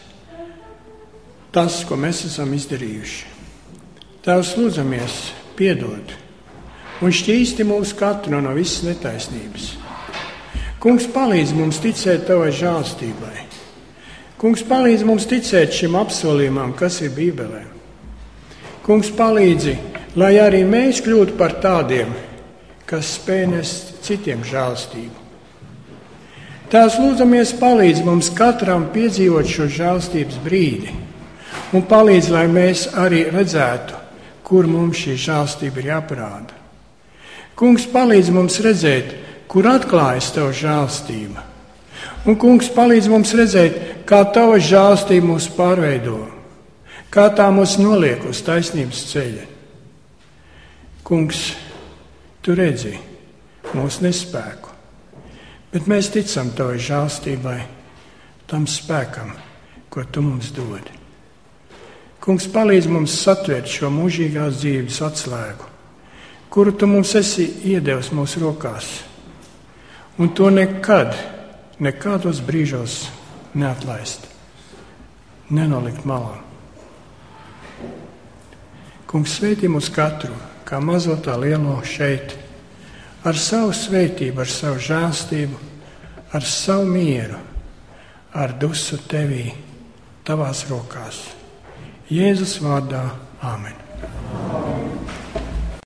tas, ko mēs esam izdarījuši. Tēvs, lūdzamies, piedod un šķīsti mūs katru no visas netaisnības. Kungs, palīdz mums ticēt Tavai žēlastībai. Kungs, palīdz mums ticēt šim apsolījumam, kas ir Bībelē. Kungs, palīdzi, lai arī mēs kļūtu par tādiem, kas spēj nest citiem žēlastību. Tēvs, lūdzamies, palīdz mums katram piedzīvot šo žēlastības brīdi un palīdz, lai mēs arī redzētu, kur mums šī žēlastība ir jāparāda. Kungs, palīdz mums redzēt, kur atklājas Tava žēlastība. Un, Kungs, palīdz mums redzēt, kā Tava žēlastība mūs pārveido, kā tā mūs noliek uz taisnības ceļa. Kungs, Tu redzi mūsu nespēku, bet mēs ticam Tavai žēlastībai, tam spēkam, ko Tu mums dod. Kungs, palīdz mums satvērt šo mūžīgās dzīves atslēgu, kuru Tu mums esi iedevis mūsu rokās, un to nekad, nekādos brīžos neatlaist, nenolikt malā. Kungs, svētī mūs katru, kā mazo tā lielo šeit, ar savu svētību, ar savu žēlstību, ar savu mieru, ar dusu Tevī, Tavās rokās. Jēzus vārdā, āmen.